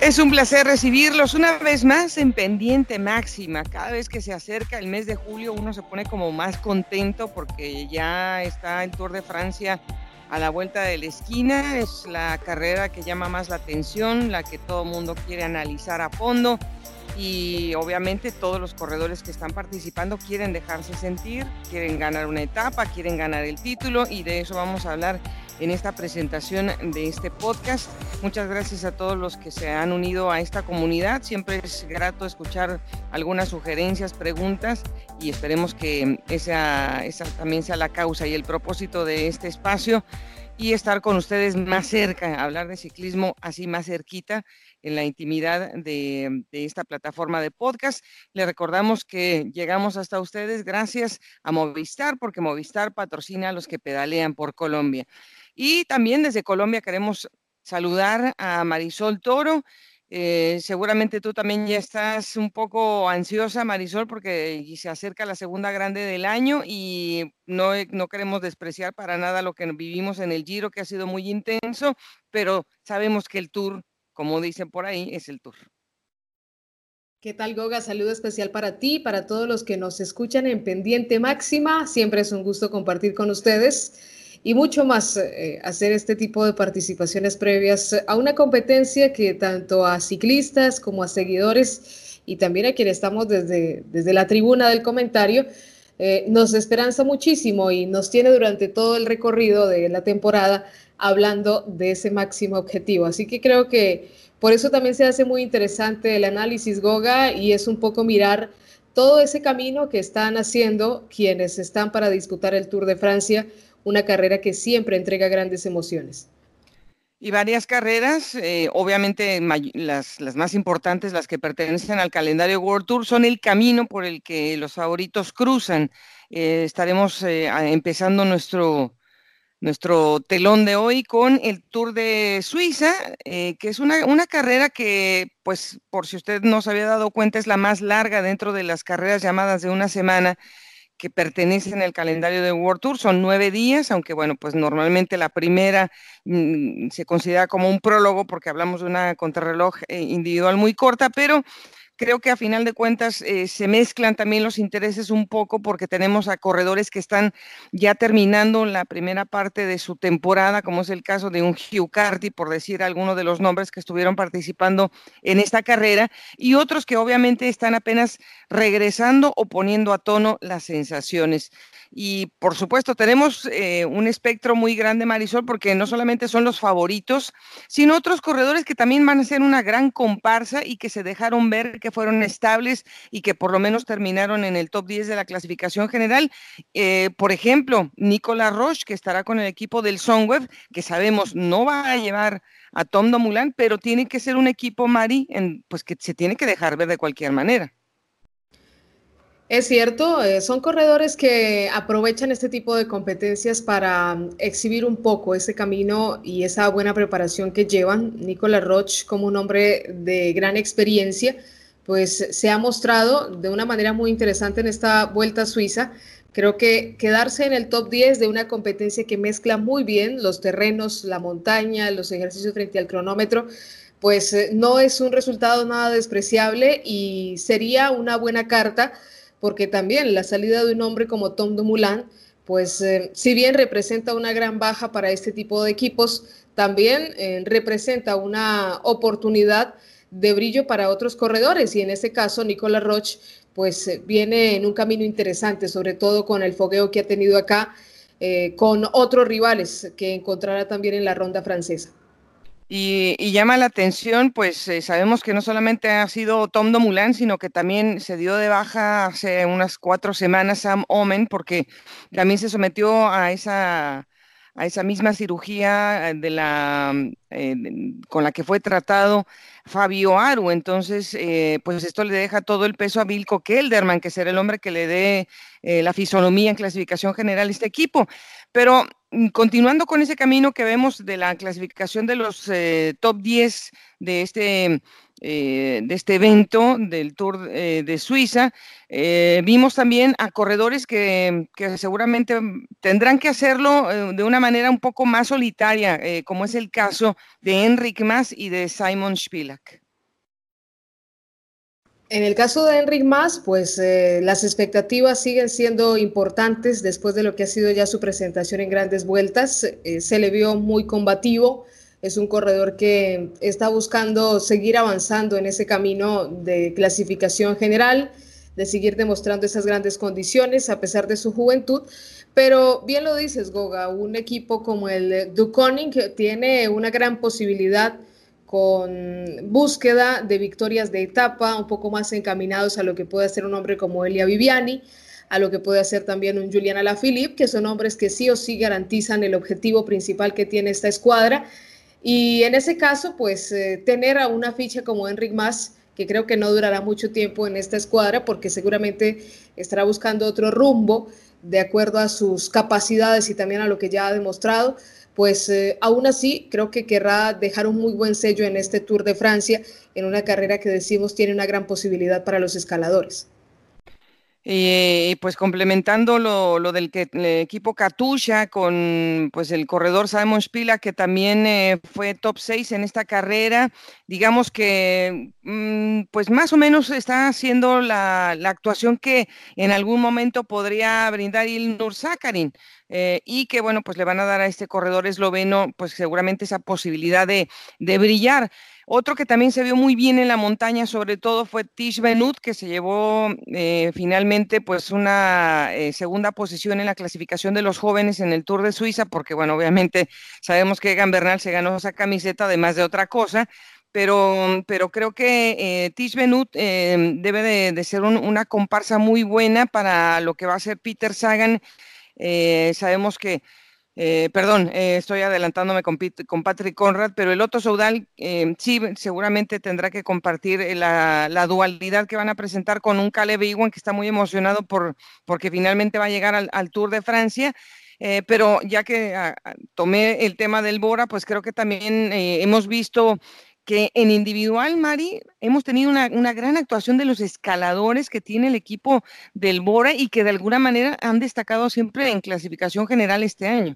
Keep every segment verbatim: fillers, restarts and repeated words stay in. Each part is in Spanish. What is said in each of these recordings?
Es un placer recibirlos una vez más en Pendiente Máxima. Cada vez que se acerca el mes de julio uno se pone como más contento porque ya está el Tour de Francia a la vuelta de la esquina. Es la carrera que llama más la atención, la que todo el mundo quiere analizar a fondo y obviamente todos los corredores que están participando quieren dejarse sentir, quieren ganar una etapa, quieren ganar el título y de eso vamos a hablar en esta presentación de este podcast. Muchas gracias a todos los que se han unido a esta comunidad. Siempre es grato escuchar algunas sugerencias, preguntas y esperemos que esa, esa también sea la causa y el propósito de este espacio y estar con ustedes más cerca, hablar de ciclismo así más cerquita en la intimidad de, de esta plataforma de podcast. Les recordamos que llegamos hasta ustedes gracias a Movistar, porque Movistar patrocina a los que pedalean por Colombia. Y también desde Colombia queremos saludar a Marisol Toro. Eh, seguramente tú también ya estás un poco ansiosa, Marisol, porque se acerca la segunda grande del año y no, no queremos despreciar para nada lo que vivimos en el Giro, que ha sido muy intenso, pero sabemos que el Tour, como dicen por ahí, es el Tour. ¿Qué tal, Goga? Saludo especial para ti, para todos los que nos escuchan en Pendiente Máxima. Siempre es un gusto compartir con ustedes y mucho más eh, hacer este tipo de participaciones previas a una competencia que tanto a ciclistas como a seguidores y también a quienes estamos desde, desde la tribuna del comentario, eh, nos esperanza muchísimo y nos tiene durante todo el recorrido de la temporada hablando de ese máximo objetivo. Así que creo que por eso también se hace muy interesante el análisis, Goga, y es un poco mirar todo ese camino que están haciendo quienes están para disputar el Tour de Francia, una carrera que siempre entrega grandes emociones. Y varias carreras, eh, obviamente las, las más importantes, las que pertenecen al calendario World Tour, son el camino por el que los favoritos cruzan. Eh, estaremos eh, empezando nuestro, nuestro telón de hoy con el Tour de Suiza, eh, que es una, una carrera que, pues, por si usted no se había dado cuenta, es la más larga dentro de las carreras llamadas de una semana que pertenecen al calendario de World Tour. Son nueve días, aunque bueno, pues normalmente la primera mmm, se considera como un prólogo porque hablamos de una contrarreloj eh, individual muy corta, pero creo que a final de cuentas eh, se mezclan también los intereses un poco porque tenemos a corredores que están ya terminando la primera parte de su temporada, como es el caso de un Hugh Carty, por decir alguno de los nombres que estuvieron participando en esta carrera, y otros que obviamente están apenas regresando o poniendo a tono las sensaciones. Y por supuesto tenemos eh, un espectro muy grande, Marisol, porque no solamente son los favoritos, sino otros corredores que también van a ser una gran comparsa y que se dejaron ver, que fueron estables y que por lo menos terminaron en el top diez de la clasificación general. Eh, por ejemplo, Nicolas Roche, que estará con el equipo del Sunweb, que sabemos no va a llevar a Tom Dumoulin, pero tiene que ser un equipo, Mari, en, pues que se tiene que dejar ver de cualquier manera. Es cierto, eh, son corredores que aprovechan este tipo de competencias para um, exhibir un poco ese camino y esa buena preparación que llevan. Nicolas Roche, como un hombre de gran experiencia, pues se ha mostrado de una manera muy interesante en esta Vuelta a Suiza. Creo que quedarse en el top diez de una competencia que mezcla muy bien los terrenos, la montaña, los ejercicios frente al cronómetro, pues eh, no es un resultado nada despreciable y sería una buena carta porque también la salida de un hombre como Tom Dumoulin, pues eh, si bien representa una gran baja para este tipo de equipos, también eh, representa una oportunidad de brillo para otros corredores y en este caso Nicolas Roche pues eh, viene en un camino interesante, sobre todo con el fogueo que ha tenido acá eh, con otros rivales que encontrará también en la ronda francesa. Y, y llama la atención, pues eh, sabemos que no solamente ha sido Tom Dumoulin, sino que también se dio de baja hace unas cuatro semanas Sam Omen, porque también se sometió a esa, a esa misma cirugía de la, eh, con la que fue tratado Fabio Aru. Entonces, eh, pues esto le deja todo el peso a Wilco Kelderman, que será el hombre que le dé eh, la fisonomía en clasificación general a este equipo. Pero continuando con ese camino que vemos de la clasificación de los eh, top diez de este, eh, de este evento del Tour eh, de Suiza, eh, vimos también a corredores que, que seguramente tendrán que hacerlo eh, de una manera un poco más solitaria, eh, como es el caso de Enric Mas y de Simon Spilak. En el caso de Enric Mas, pues eh, las expectativas siguen siendo importantes después de lo que ha sido ya su presentación en Grandes Vueltas. Eh, se le vio muy combativo, es un corredor que está buscando seguir avanzando en ese camino de clasificación general, de seguir demostrando esas grandes condiciones a pesar de su juventud. Pero bien lo dices, Goga, un equipo como el Duconi tiene una gran posibilidad con búsqueda de victorias de etapa, un poco más encaminados a lo que puede hacer un hombre como Elia Viviani, a lo que puede hacer también un Julian Alaphilippe, que son hombres que sí o sí garantizan el objetivo principal que tiene esta escuadra. Y en ese caso, pues eh, tener a una ficha como Enric Mas, que creo que no durará mucho tiempo en esta escuadra, porque seguramente estará buscando otro rumbo de acuerdo a sus capacidades y también a lo que ya ha demostrado, pues eh, aún así creo que querrá dejar un muy buen sello en este Tour de Francia, en una carrera que decimos tiene una gran posibilidad para los escaladores. Y pues complementando lo, lo del que, el equipo Katusha con pues el corredor Simon Spila, que también eh, fue top seis en esta carrera, digamos que mm, pues más o menos está haciendo la, la actuación que en algún momento podría brindar Ilnur Zakarin, eh, y que bueno, pues le van a dar a este corredor esloveno pues seguramente esa posibilidad de, de brillar. Otro que también se vio muy bien en la montaña, sobre todo, fue Tish Benut, que se llevó eh, finalmente pues una eh, segunda posición en la clasificación de los jóvenes en el Tour de Suiza, porque bueno, obviamente sabemos que Egan Bernal se ganó esa camiseta además de otra cosa, pero, pero creo que eh, Tish Benut eh, debe de, de ser un, una comparsa muy buena para lo que va a ser Peter Sagan. Eh, sabemos que eh, perdón, eh, estoy adelantándome con, Pit- con Patrick Conrad, pero el Otto Soudal eh, sí, seguramente tendrá que compartir eh, la, la dualidad que van a presentar con un Caleb Ewan que está muy emocionado por, porque finalmente va a llegar al, al Tour de Francia. Eh, pero ya que ah, ah, tomé el tema del Bora, pues creo que también eh, hemos visto que en individual, Mari, hemos tenido una, una gran actuación de los escaladores que tiene el equipo del Bora y que de alguna manera han destacado siempre en clasificación general este año.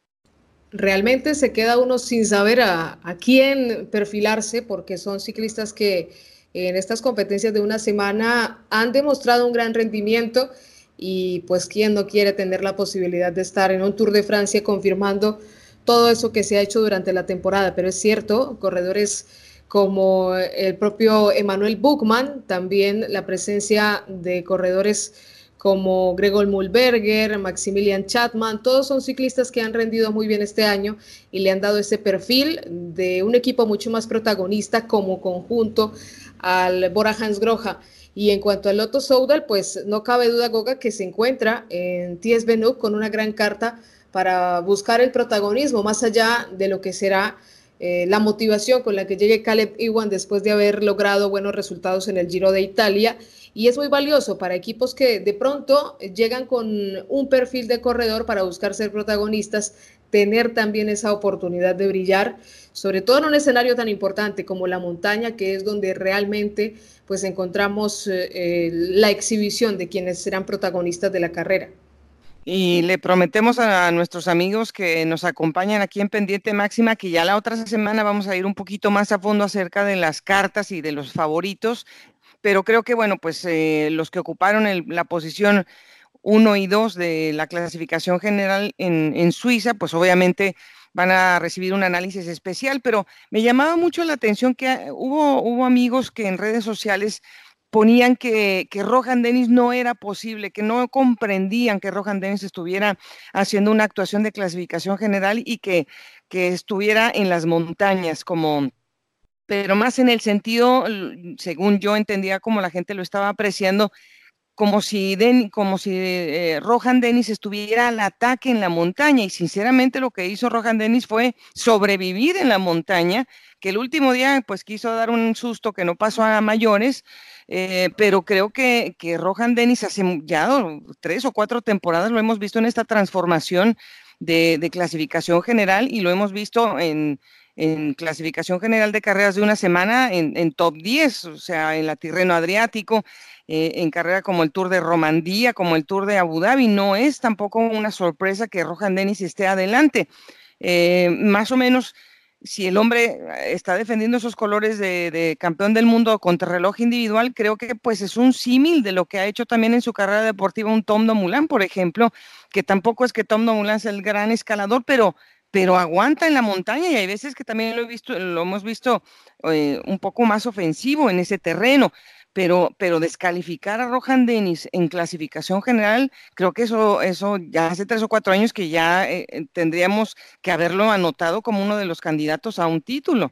Realmente se queda uno sin saber a, a quién perfilarse, porque son ciclistas que en estas competencias de una semana han demostrado un gran rendimiento y pues quién no quiere tener la posibilidad de estar en un Tour de Francia confirmando todo eso que se ha hecho durante la temporada. Pero es cierto, corredores como el propio Emmanuel Buchmann, también la presencia de corredores como Gregor Mulberger, Maximilian Chapman, todos son ciclistas que han rendido muy bien este año y le han dado ese perfil de un equipo mucho más protagonista como conjunto al Bora Hansgrohe. Y en cuanto al Lotto Soudal, pues no cabe duda, Goga, que se encuentra en T S Benoît con una gran carta para buscar el protagonismo, más allá de lo que será eh, la motivación con la que llegue Caleb Ewan después de haber logrado buenos resultados en el Giro de Italia. Y es muy valioso para equipos que de pronto llegan con un perfil de corredor para buscar ser protagonistas, tener también esa oportunidad de brillar, sobre todo en un escenario tan importante como la montaña, que es donde realmente pues encontramos eh, la exhibición de quienes serán protagonistas de la carrera. Y le prometemos a nuestros amigos que nos acompañan aquí en Pendiente Máxima que ya la otra semana vamos a ir un poquito más a fondo acerca de las cartas y de los favoritos, pero creo que, bueno, pues eh, los que ocuparon el, la posición uno y dos de la clasificación general en, en Suiza, pues obviamente van a recibir un análisis especial, pero me llamaba mucho la atención que ah, hubo, hubo amigos que en redes sociales ponían que, que Rohan Dennis no era posible, que no comprendían que Rohan Dennis estuviera haciendo una actuación de clasificación general y que, que estuviera en las montañas como pero más en el sentido, según yo entendía, como la gente lo estaba apreciando, como si, Den, como si eh, Rohan Dennis estuviera al ataque en la montaña y sinceramente lo que hizo Rohan Dennis fue sobrevivir en la montaña, que el último día pues quiso dar un susto que no pasó a mayores, eh, pero creo que, que Rohan Dennis hace ya tres o cuatro temporadas lo hemos visto en esta transformación de, de clasificación general y lo hemos visto en, en clasificación general de carreras de una semana en, en top diez, o sea, en la Tirreno Adriático, eh, en carrera como el Tour de Romandía, como el Tour de Abu Dhabi. No es tampoco una sorpresa que Rohan Dennis esté adelante. Eh, más o menos si el hombre está defendiendo esos colores de, de campeón del mundo contra reloj individual, creo que pues es un símil de lo que ha hecho también en su carrera deportiva un Tom Dumoulin, por ejemplo, que tampoco es que Tom Dumoulin sea el gran escalador, pero pero aguanta en la montaña y hay veces que también lo he visto, lo hemos visto eh, un poco más ofensivo en ese terreno, pero, pero descalificar a Rohan Dennis en clasificación general, creo que eso, eso ya hace tres o cuatro años que ya eh, tendríamos que haberlo anotado como uno de los candidatos a un título.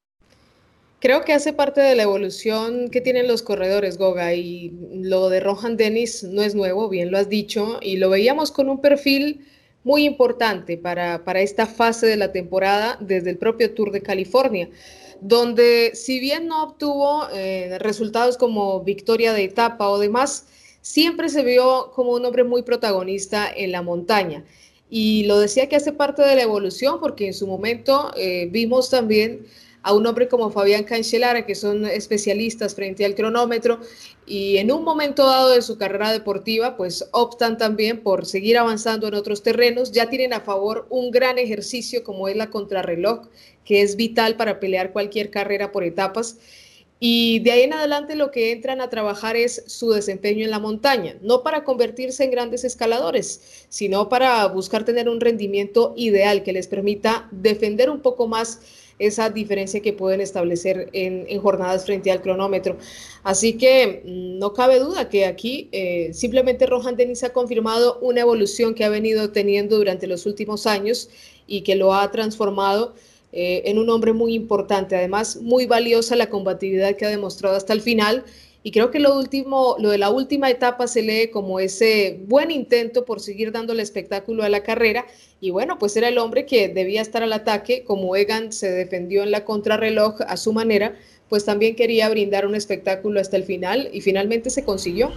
Creo que hace parte de la evolución que tienen los corredores, Goga, y lo de Rohan Dennis no es nuevo, bien lo has dicho, y lo veíamos con un perfil muy importante para, para esta fase de la temporada desde el propio Tour de California, donde si bien no obtuvo eh, resultados como victoria de etapa o demás, siempre se vio como un hombre muy protagonista en la montaña. Y lo decía que hace parte de la evolución porque en su momento eh, vimos también a un hombre como Fabián Cancellara, que son especialistas frente al cronómetro, y en un momento dado de su carrera deportiva, pues optan también por seguir avanzando en otros terrenos, ya tienen a favor un gran ejercicio como es la contrarreloj, que es vital para pelear cualquier carrera por etapas, y de ahí en adelante lo que entran a trabajar es su desempeño en la montaña, no para convertirse en grandes escaladores, sino para buscar tener un rendimiento ideal que les permita defender un poco más esa diferencia que pueden establecer en, en jornadas frente al cronómetro. Así que no cabe duda que aquí eh, simplemente Rohan Dennis ha confirmado una evolución que ha venido teniendo durante los últimos años y que lo ha transformado eh, en un hombre muy importante. Además, muy valiosa la combatividad que ha demostrado hasta el final. Y creo que lo último, lo de la última etapa se lee como ese buen intento por seguir dándole espectáculo a la carrera. Y bueno, pues era el hombre que debía estar al ataque, como Egan se defendió en la contrarreloj a su manera, pues también quería brindar un espectáculo hasta el final y finalmente se consiguió.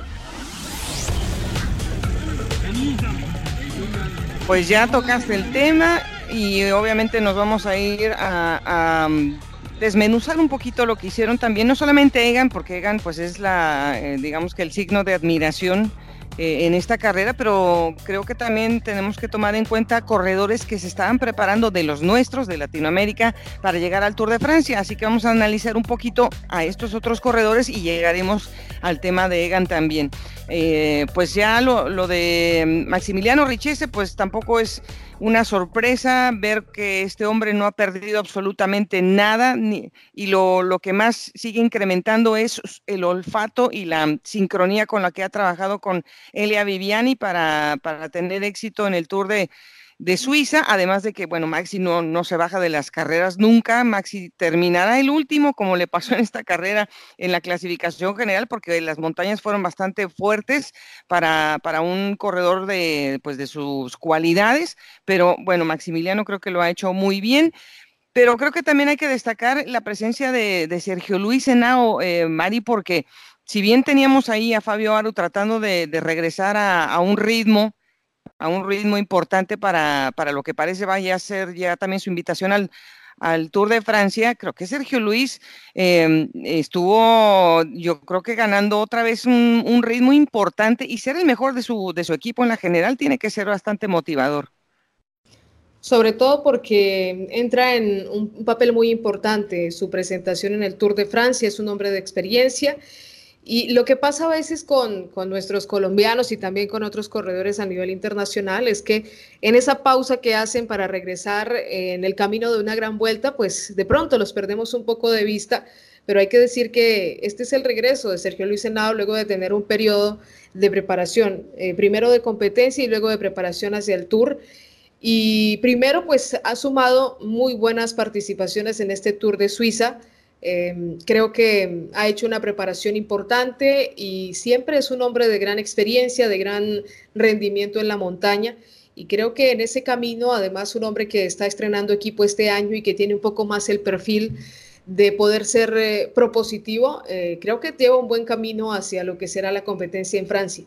Pues ya tocaste el tema y obviamente nos vamos a ir a, a desmenuzar un poquito lo que hicieron también, no solamente Egan, porque Egan pues es la, eh, digamos que el signo de admiración eh, en esta carrera, pero creo que también tenemos que tomar en cuenta corredores que se estaban preparando de los nuestros, de Latinoamérica, para llegar al Tour de Francia, así que vamos a analizar un poquito a estos otros corredores y llegaremos al tema de Egan también. Eh, pues ya lo, lo de Maximiliano Richese, pues tampoco es una sorpresa ver que este hombre no ha perdido absolutamente nada ni, y lo, lo que más sigue incrementando es el olfato y la sincronía con la que ha trabajado con Elia Viviani para, para tener éxito en el Tour de, de Suiza, además de que, bueno, Maxi no, no se baja de las carreras nunca, Maxi terminará el último, como le pasó en esta carrera en la clasificación general, porque las montañas fueron bastante fuertes para, para un corredor de, pues, de sus cualidades, pero bueno, Maximiliano creo que lo ha hecho muy bien. Pero creo que también hay que destacar la presencia de, de Sergio Luis Henao, eh, Mari, porque si bien teníamos ahí a Fabio Aru tratando de, de regresar a, a un ritmo, a un ritmo importante para, para lo que parece vaya a ser ya también su invitación al, al Tour de Francia, creo que Sergio Luis eh, estuvo, yo creo que ganando otra vez un, un, ritmo importante y ser el mejor de su, de su equipo en la general tiene que ser bastante motivador. Sobre todo porque entra en un papel muy importante su presentación en el Tour de Francia, es un hombre de experiencia. Y lo que pasa a veces con, con, nuestros colombianos y también con otros corredores a nivel internacional es que en esa pausa que hacen para regresar en el camino de una gran vuelta, pues de pronto los perdemos un poco de vista, pero hay que decir que este es el regreso de Sergio Luis Henao luego de tener un periodo de preparación, eh, primero de competencia y luego de preparación hacia el Tour. Y primero, pues ha sumado muy buenas participaciones en este Tour de Suiza. Eh, creo que ha hecho una preparación importante y siempre es un hombre de gran experiencia, de gran rendimiento en la montaña. Y creo que en ese camino, además, un hombre que está estrenando equipo este año y que tiene un poco más el perfil de poder ser eh, propositivo, eh, creo que lleva un buen camino hacia lo que será la competencia en Francia.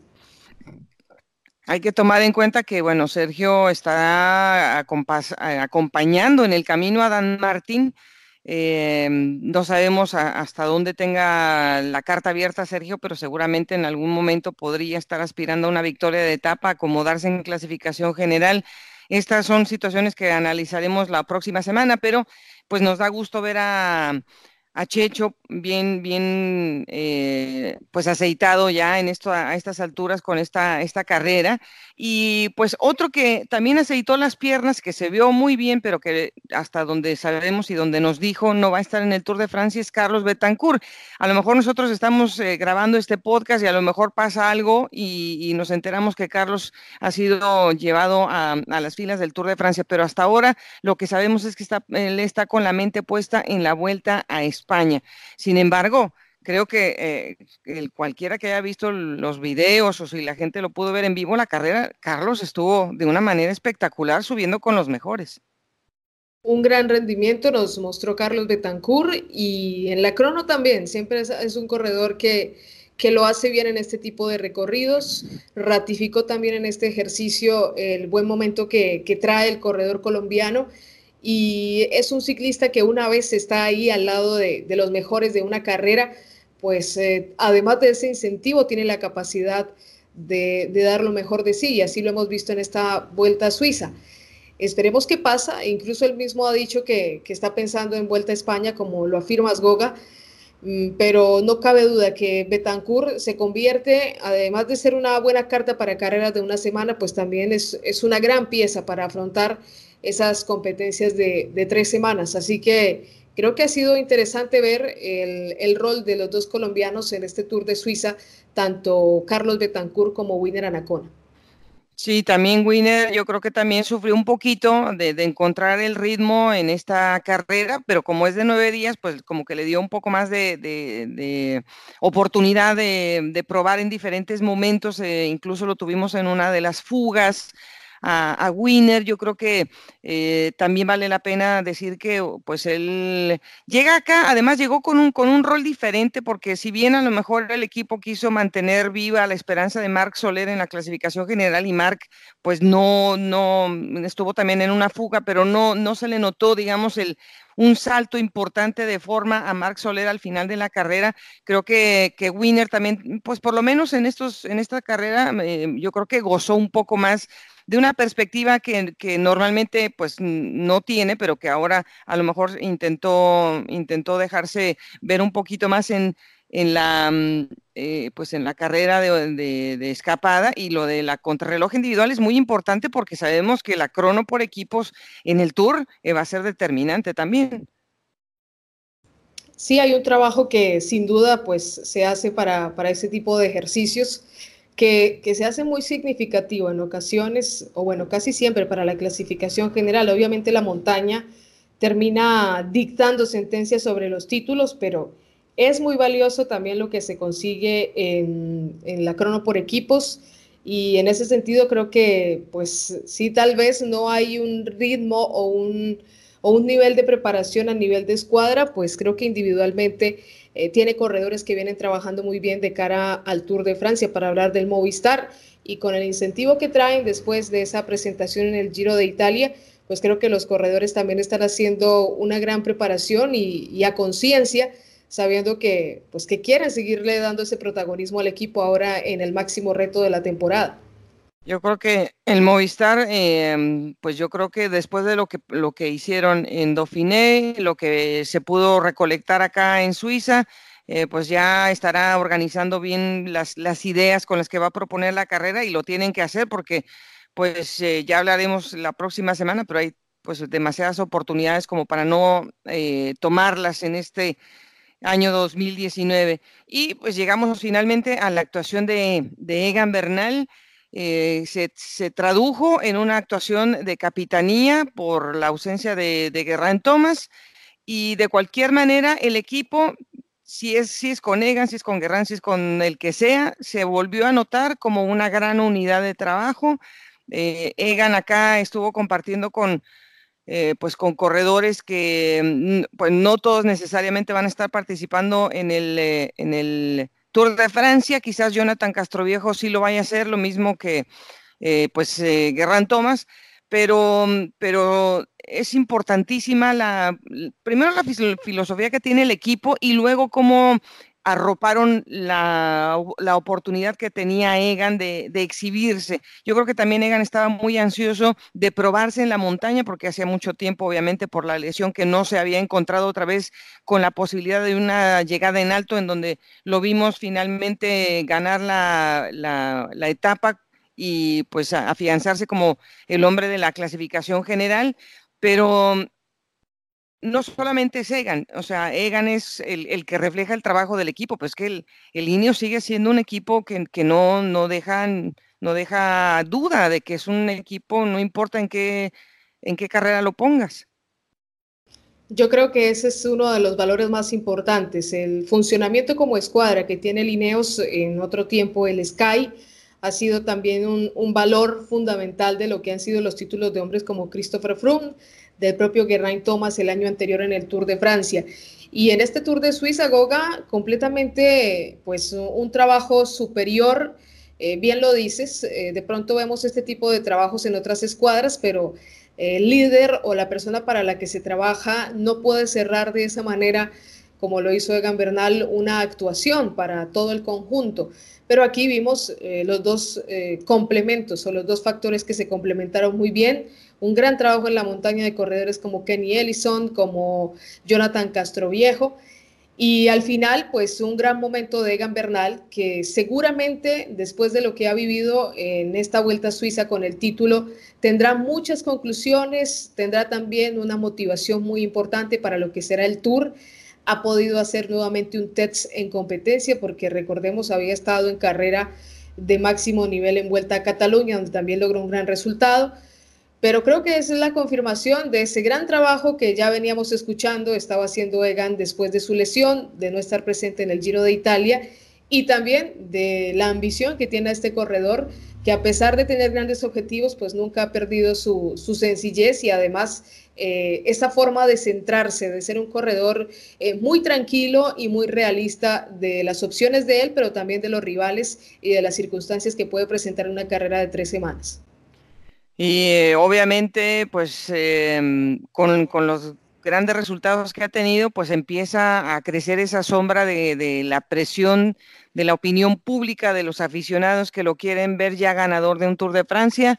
Hay que tomar en cuenta que, bueno, Sergio está acompañando en el camino a Dan Martín. Eh, no sabemos a, hasta dónde tenga la carta abierta Sergio, pero seguramente en algún momento podría estar aspirando a una victoria de etapa, acomodarse en clasificación general. estas son situaciones que analizaremos la próxima semana, pero pues nos da gusto ver a, a Checho bien, bien, eh, pues aceitado ya en esto, a estas alturas con esta, esta carrera. Y pues otro que también aceitó las piernas, que se vio muy bien, pero que hasta donde sabemos y donde nos dijo no va a estar en el Tour de Francia, es Carlos Betancourt. A lo mejor nosotros estamos eh, grabando este podcast y a lo mejor pasa algo y, y nos enteramos que Carlos ha sido llevado a, a las filas del Tour de Francia, pero hasta ahora lo que sabemos es que está, él está con la mente puesta en la vuelta a España. Sin embargo, creo que eh, el, cualquiera que haya visto los videos o si la gente lo pudo ver en vivo, la carrera, Carlos estuvo de una manera espectacular subiendo con los mejores. Un gran rendimiento nos mostró Carlos Betancourt y en la crono también, siempre es, es un corredor que, que lo hace bien en este tipo de recorridos, ratificó también en este ejercicio el buen momento que, que trae el corredor colombiano y es un ciclista que una vez está ahí al lado de, de los mejores de una carrera, pues eh, además de ese incentivo tiene la capacidad de, de dar lo mejor de sí y así lo hemos visto en esta Vuelta a Suiza. Esperemos qué pasa, incluso él mismo ha dicho que, que está pensando en Vuelta a España, como lo afirma Asgoga, pero no cabe duda que Betancourt se convierte, además de ser una buena carta para carreras de una semana, pues también es, es una gran pieza para afrontar esas competencias de, de tres semanas. Así que creo que ha sido interesante ver el, el rol de los dos colombianos en este Tour de Suiza, tanto Carlos Betancourt como Winner Anacona. Sí, también Winner, yo creo que también sufrió un poquito de, de encontrar el ritmo en esta carrera, pero como es de nueve días, pues como que le dio un poco más de, de, de oportunidad de, de, probar en diferentes momentos, eh, incluso lo tuvimos en una de las fugas a, a Winner. Yo creo que eh, también vale la pena decir que pues él llega acá, además llegó con un, con un rol diferente, porque si bien a lo mejor el equipo quiso mantener viva la esperanza de Marc Soler en la clasificación general y Marc pues no, no estuvo también en una fuga, pero no, no se le notó, digamos, el, un salto importante de forma a Marc Soler al final de la carrera. Creo que, que Winner también, pues por lo menos en, estos, en esta carrera, eh, yo creo que gozó un poco más de una perspectiva que, que, normalmente pues no tiene, pero que ahora a lo mejor intentó, intentó dejarse ver un poquito más en, en la eh, pues en la carrera de, de, de escapada. Y lo de la contrarreloj individual es muy importante porque sabemos que la crono por equipos en el Tour eh, va a ser determinante también. Sí, hay un trabajo que sin duda pues se hace para, para ese tipo de ejercicios que, que se hace muy significativo en ocasiones, o bueno, casi siempre para la clasificación general. Obviamente la montaña termina dictando sentencias sobre los títulos, pero es muy valioso también lo que se consigue en, en la crono por equipos. Y en ese sentido creo que pues sí, tal vez no hay un ritmo o un o un nivel de preparación a nivel de escuadra, pues creo que individualmente eh, tiene corredores que vienen trabajando muy bien de cara al Tour de Francia, para hablar del Movistar, y con el incentivo que traen después de esa presentación en el Giro de Italia, pues creo que los corredores también están haciendo una gran preparación y, y a conciencia, sabiendo que, pues, que quieren seguirle dando ese protagonismo al equipo ahora en el máximo reto de la temporada. Yo creo que el Movistar, eh, pues yo creo que después de lo que, lo que hicieron en Dauphiné, lo que se pudo recolectar acá en Suiza, eh, pues ya estará organizando bien las, las ideas con las que va a proponer la carrera, y lo tienen que hacer porque pues eh, ya hablaremos la próxima semana, pero hay pues demasiadas oportunidades como para no eh, tomarlas en este año dos mil diecinueve. Y pues llegamos finalmente a la actuación de, de Egan Bernal. Eh, se, se, tradujo en una actuación de capitanía por la ausencia de, de Geraint Thomas, y de cualquier manera el equipo, si es, si es con Egan, si es con Geraint, si es con el que sea, se volvió a notar como una gran unidad de trabajo. Eh, Egan acá estuvo compartiendo con eh, pues con corredores que pues no todos necesariamente van a estar participando en el, eh, en el Tour de Francia. Quizás Jonathan Castroviejo sí lo vaya a hacer, lo mismo que eh, pues eh, Geraint Thomas, pero, pero es importantísima la, primero la filosofía que tiene el equipo, y luego cómo arroparon la, la oportunidad que tenía Egan de, de exhibirse. Yo creo que también Egan estaba muy ansioso de probarse en la montaña porque hacía mucho tiempo, obviamente, por la lesión, que no se había encontrado otra vez con la posibilidad de una llegada en alto, en donde lo vimos finalmente ganar la, la, la etapa y pues afianzarse como el hombre de la clasificación general, pero no solamente es Egan, o sea, Egan es el, el que refleja el trabajo del equipo, pues que el, el Ineos sigue siendo un equipo que, que no, no, dejan, no deja duda de que es un equipo, no importa en qué, en qué carrera lo pongas. Yo creo que ese es uno de los valores más importantes, el funcionamiento como escuadra que tiene el Ineos. En otro tiempo el Sky ha sido también un, un valor fundamental de lo que han sido los títulos de hombres como Christopher Froome, del propio Geraint Thomas el año anterior en el Tour de Francia. Y en este Tour de Suiza, Goga, completamente pues un trabajo superior, eh, bien lo dices, eh, de pronto vemos este tipo de trabajos en otras escuadras, pero el líder o la persona para la que se trabaja no puede cerrar de esa manera, como lo hizo Egan Bernal, una actuación para todo el conjunto. Pero aquí vimos eh, los dos eh, complementos o los dos factores que se complementaron muy bien. Un gran trabajo en la montaña de corredores como Kenny Ellison, como Jonathan Castroviejo. Y al final, pues un gran momento de Egan Bernal, que seguramente después de lo que ha vivido en esta Vuelta a Suiza con el título, tendrá muchas conclusiones, tendrá también una motivación muy importante para lo que será el Tour. Ha podido hacer nuevamente un test en competencia, porque recordemos, había estado en carrera de máximo nivel en Vuelta a Cataluña, donde también logró un gran resultado. Pero creo que esa es la confirmación de ese gran trabajo que ya veníamos escuchando, estaba haciendo Egan después de su lesión, de no estar presente en el Giro de Italia, y también de la ambición que tiene este corredor, que a pesar de tener grandes objetivos, pues nunca ha perdido su, su sencillez y además eh, esa forma de centrarse, de ser un corredor eh, muy tranquilo y muy realista de las opciones de él, pero también de los rivales y de las circunstancias que puede presentar una carrera de tres semanas. Y eh, obviamente, pues eh, con, con, los grandes resultados que ha tenido, pues empieza a crecer esa sombra de, de, la presión de la opinión pública, de los aficionados que lo quieren ver ya ganador de un Tour de Francia,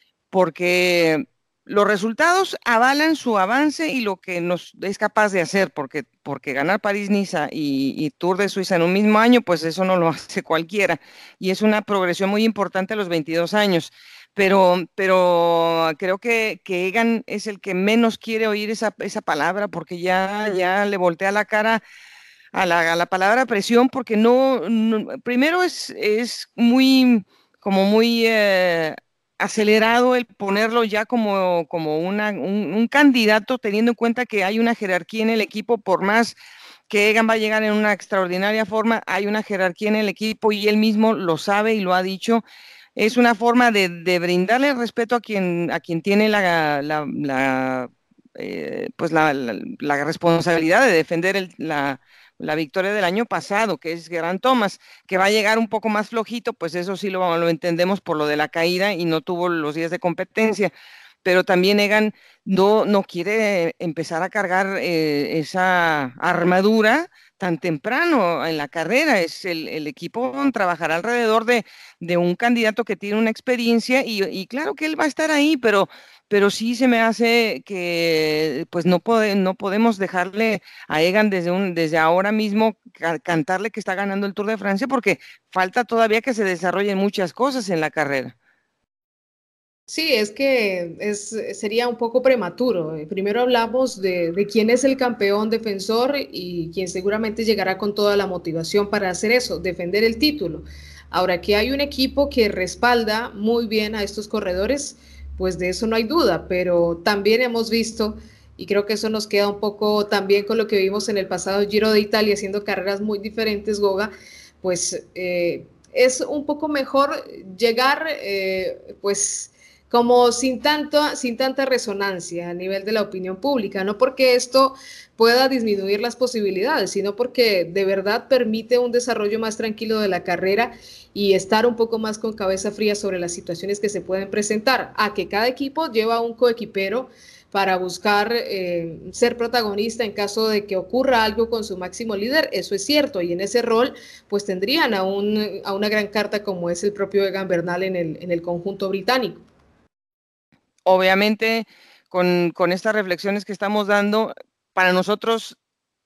porque los resultados avalan su avance y lo que nos es capaz de hacer, porque, porque ganar París-Niza y, y Tour de Suiza en un mismo año, pues eso no lo hace cualquiera, y es una progresión muy importante a los veintidós años. Pero, pero creo que, que Egan es el que menos quiere oír esa, esa palabra, porque ya, ya le voltea la cara a la, a la palabra presión, porque no, no primero es, es muy, como muy eh, acelerado el ponerlo ya como, como una, un, un candidato, teniendo en cuenta que hay una jerarquía en el equipo, por más que Egan va a llegar en una extraordinaria forma, hay una jerarquía en el equipo y él mismo lo sabe y lo ha dicho. Es una forma de, de brindarle respeto a quien, a quien tiene la, la, la eh, pues la, la, la, responsabilidad de defender el, la, la victoria del año pasado, que es Geraint Thomas, que va a llegar un poco más flojito, pues eso sí lo, lo entendemos por lo de la caída y no tuvo los días de competencia, pero también Egan no, no quiere empezar a cargar eh, esa armadura tan temprano en la carrera. Es el, el equipo trabajará alrededor de, de, un candidato que tiene una experiencia y, y claro que él va a estar ahí, pero, pero sí se me hace que pues no, pode, no podemos dejarle a Egan desde, un, desde ahora mismo ca cantarle que está ganando el Tour de Francia, porque falta todavía que se desarrollen muchas cosas en la carrera. Sí, es que es, sería un poco prematuro. Primero hablamos de, de quién es el campeón defensor y quien seguramente llegará con toda la motivación para hacer eso, defender el título. Ahora que hay un equipo que respalda muy bien a estos corredores, pues de eso no hay duda, pero también hemos visto, y creo que eso nos queda un poco también con lo que vimos en el pasado Giro de Italia, haciendo carreras muy diferentes, Goga, pues eh, es un poco mejor llegar, eh, pues como sin, tanto, sin tanta resonancia a nivel de la opinión pública, no porque esto pueda disminuir las posibilidades, sino porque de verdad permite un desarrollo más tranquilo de la carrera y estar un poco más con cabeza fría sobre las situaciones que se pueden presentar, a que cada equipo lleva un coequipero para buscar eh, ser protagonista en caso de que ocurra algo con su máximo líder, eso es cierto, y en ese rol pues tendrían a, un, a una gran carta como es el propio Egan Bernal en el, en el conjunto británico. Obviamente, con, con estas reflexiones que estamos dando, para nosotros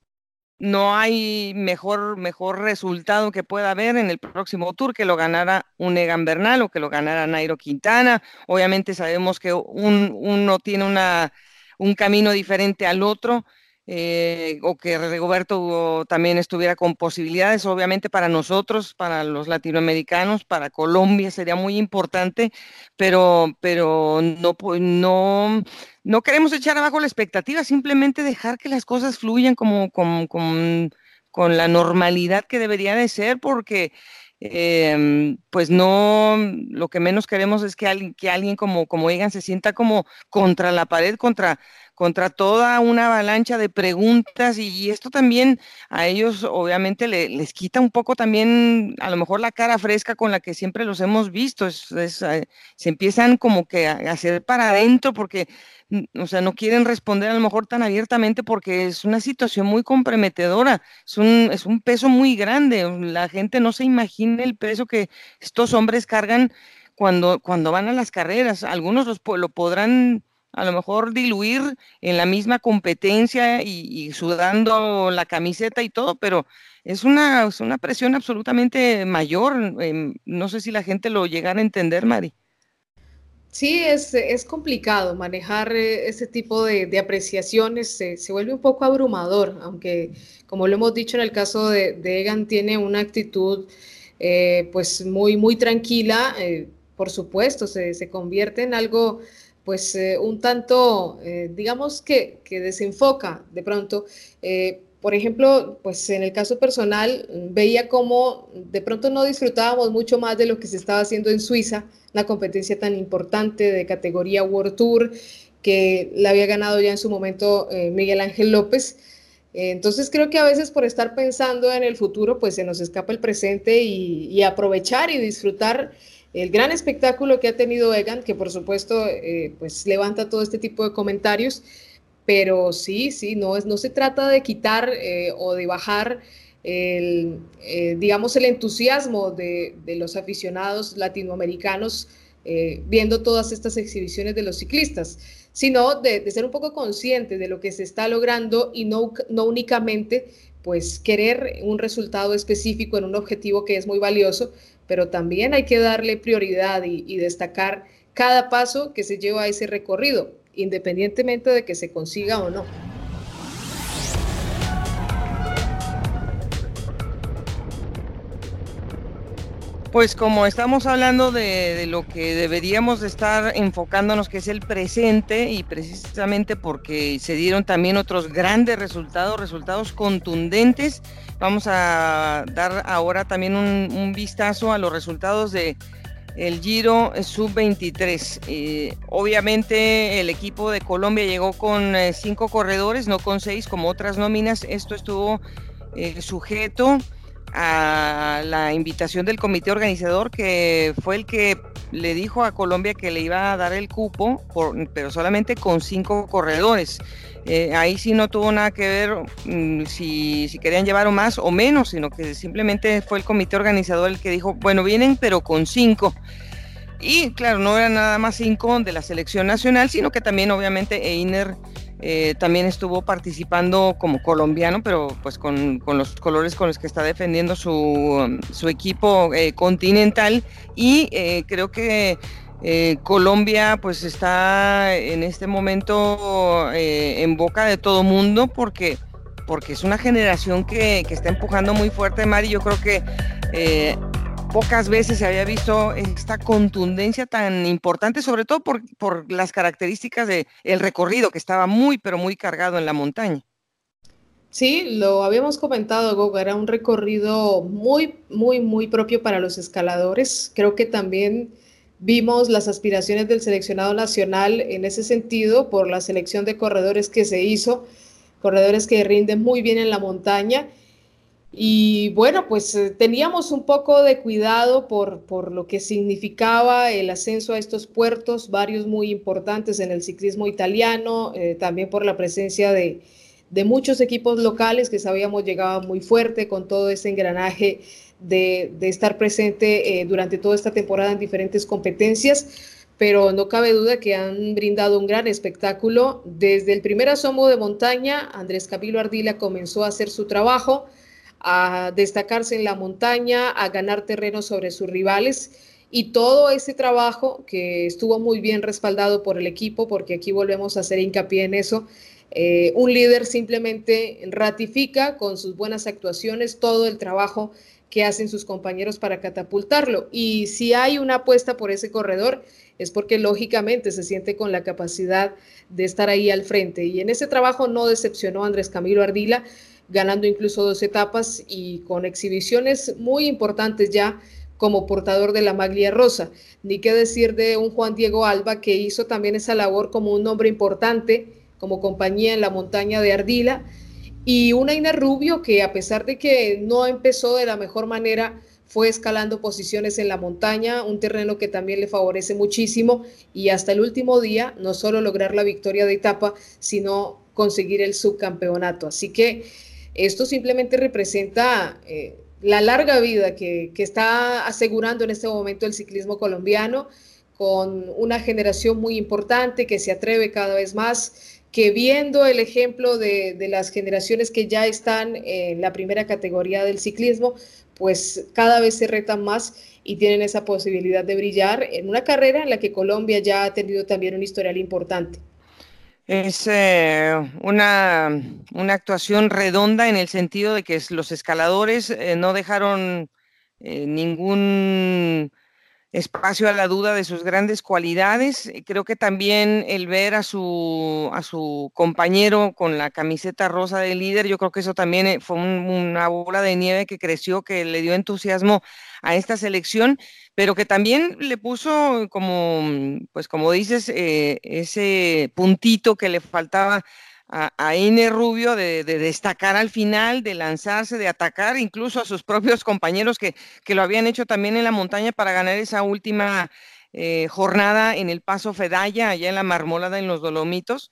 no hay mejor, mejor resultado que pueda haber en el próximo Tour que lo ganara un Egan Bernal o que lo ganara Nairo Quintana. Obviamente sabemos que un, uno tiene una, un camino diferente al otro, eh, o que Rigoberto también estuviera con posibilidades. Obviamente para nosotros, para los latinoamericanos, para Colombia sería muy importante, pero, pero no, no, no queremos echar abajo la expectativa, simplemente dejar que las cosas fluyan como, como, como con la normalidad que debería de ser, porque eh, pues no, lo que menos queremos es que alguien, que alguien como, como Egan se sienta como contra la pared, contra, contra toda una avalancha de preguntas, y, y esto también a ellos obviamente le, les quita un poco también a lo mejor la cara fresca con la que siempre los hemos visto. Es, es, eh, se empiezan como que a, a hacer para adentro porque o sea, no quieren responder a lo mejor tan abiertamente porque es una situación muy comprometedora, es un, es un peso muy grande. La gente no se imagina el peso que estos hombres cargan cuando, cuando van a las carreras. Algunos los, lo podrán a lo mejor diluir en la misma competencia y, y sudando la camiseta y todo, pero es una, es una presión absolutamente mayor. Eh, no sé si la gente lo llegara a entender, Mari. Sí, es, es complicado manejar eh, ese tipo de, de apreciaciones, se, se vuelve un poco abrumador, aunque como lo hemos dicho en el caso de, de Egan, tiene una actitud eh, pues muy, muy tranquila, eh, por supuesto, se, se convierte en algo pues eh, un tanto, eh, digamos que, que desenfoca de pronto. Eh, por ejemplo, pues en el caso personal, veía como de pronto no disfrutábamos mucho más de lo que se estaba haciendo en Suiza, una competencia tan importante de categoría World Tour que la había ganado ya en su momento eh, Miguel Ángel López. Eh, entonces creo que a veces por estar pensando en el futuro, pues se nos escapa el presente y, y aprovechar y disfrutar el gran espectáculo que ha tenido Egan, que por supuesto eh, pues levanta todo este tipo de comentarios. Pero sí, sí, no, es, no se trata de quitar eh, o de bajar el, eh, digamos, el entusiasmo de, de los aficionados latinoamericanos eh, viendo todas estas exhibiciones de los ciclistas, sino de, de ser un poco conscientes de lo que se está logrando y no, no únicamente pues querer un resultado específico en un objetivo que es muy valioso, pero también hay que darle prioridad y, y destacar cada paso que se lleva a ese recorrido, independientemente de que se consiga o no. Pues como estamos hablando de, de, lo que deberíamos de estar enfocándonos, que es el presente, y precisamente porque se dieron también otros grandes resultados, resultados contundentes, vamos a dar ahora también un, un vistazo a los resultados de el Giro sub veintitrés. Eh, obviamente el equipo de Colombia llegó con eh, cinco corredores, no con seis como otras nóminas. Esto estuvo eh, sujeto a la invitación del comité organizador, que fue el que le dijo a Colombia que le iba a dar el cupo, por, pero solamente con cinco corredores. Eh, ahí sí no tuvo nada que ver mmm, si, si querían llevar o más o menos, sino que simplemente fue el comité organizador el que dijo, bueno, vienen pero con cinco. Y claro, no eran nada más cinco de la selección nacional, sino que también obviamente Einer eh, también estuvo participando como colombiano, pero pues con, con los colores con los que está defendiendo su, su equipo eh, continental. Y eh, creo que eh, Colombia pues está en este momento eh, en boca de todo mundo porque, porque es una generación que, que está empujando muy fuerte, Mari. Yo creo que eh, pocas veces se había visto esta contundencia tan importante, sobre todo por, por las características del recorrido, que estaba muy, pero muy cargado en la montaña. Sí, lo habíamos comentado, Goga, era un recorrido muy, muy, muy propio para los escaladores. Creo que también vimos las aspiraciones del seleccionado nacional en ese sentido por la selección de corredores que se hizo, corredores que rinden muy bien en la montaña. Y bueno, pues eh, teníamos un poco de cuidado por, por lo que significaba el ascenso a estos puertos, varios muy importantes en el ciclismo italiano, eh, también por la presencia de, de muchos equipos locales que sabíamos llegaban muy fuerte con todo ese engranaje de, de estar presente eh, durante toda esta temporada en diferentes competencias, pero no cabe duda que han brindado un gran espectáculo. Desde el primer asomo de montaña, Andrés Camilo Ardila comenzó a hacer su trabajo, a destacarse en la montaña, a ganar terreno sobre sus rivales, y todo ese trabajo que estuvo muy bien respaldado por el equipo, porque aquí volvemos a hacer hincapié en eso. Eh, un líder simplemente ratifica con sus buenas actuaciones todo el trabajo que hacen sus compañeros para catapultarlo. Y si hay una apuesta por ese corredor, es porque lógicamente se siente con la capacidad de estar ahí al frente. Y en ese trabajo no decepcionó Andrés Camilo Ardila, ganando incluso dos etapas y con exhibiciones muy importantes ya como portador de la maglia rosa. Ni qué decir de un Juan Diego Alba, que hizo también esa labor como un hombre importante, como compañía en la montaña de Ardila, y una Inés Rubio que, a pesar de que no empezó de la mejor manera, fue escalando posiciones en la montaña, un terreno que también le favorece muchísimo, y hasta el último día no solo lograr la victoria de etapa, sino conseguir el subcampeonato. Así que esto simplemente representa eh, la larga vida que, que está asegurando en este momento el ciclismo colombiano, con una generación muy importante que se atreve cada vez más, que viendo el ejemplo de, de las generaciones que ya están en la primera categoría del ciclismo, pues cada vez se retan más y tienen esa posibilidad de brillar en una carrera en la que Colombia ya ha tenido también un historial importante. Es eh, una, una actuación redonda en el sentido de que es- los escaladores eh, no dejaron eh, ningún espacio a la duda de sus grandes cualidades. Eh, Creo que también el ver a su, a su compañero con la camiseta rosa de líder, yo creo que eso también eh, fue un- una bola de nieve que creció, que le dio entusiasmo a esta selección, pero que también le puso como, mm, pues como dices, eh, ese puntito que le faltaba a, a Ine Rubio de, de destacar al final, de lanzarse, de atacar incluso a sus propios compañeros que que lo habían hecho también en la montaña para ganar esa última eh, jornada en el Paso Fedaya, allá en la Marmolada, en los Dolomitos.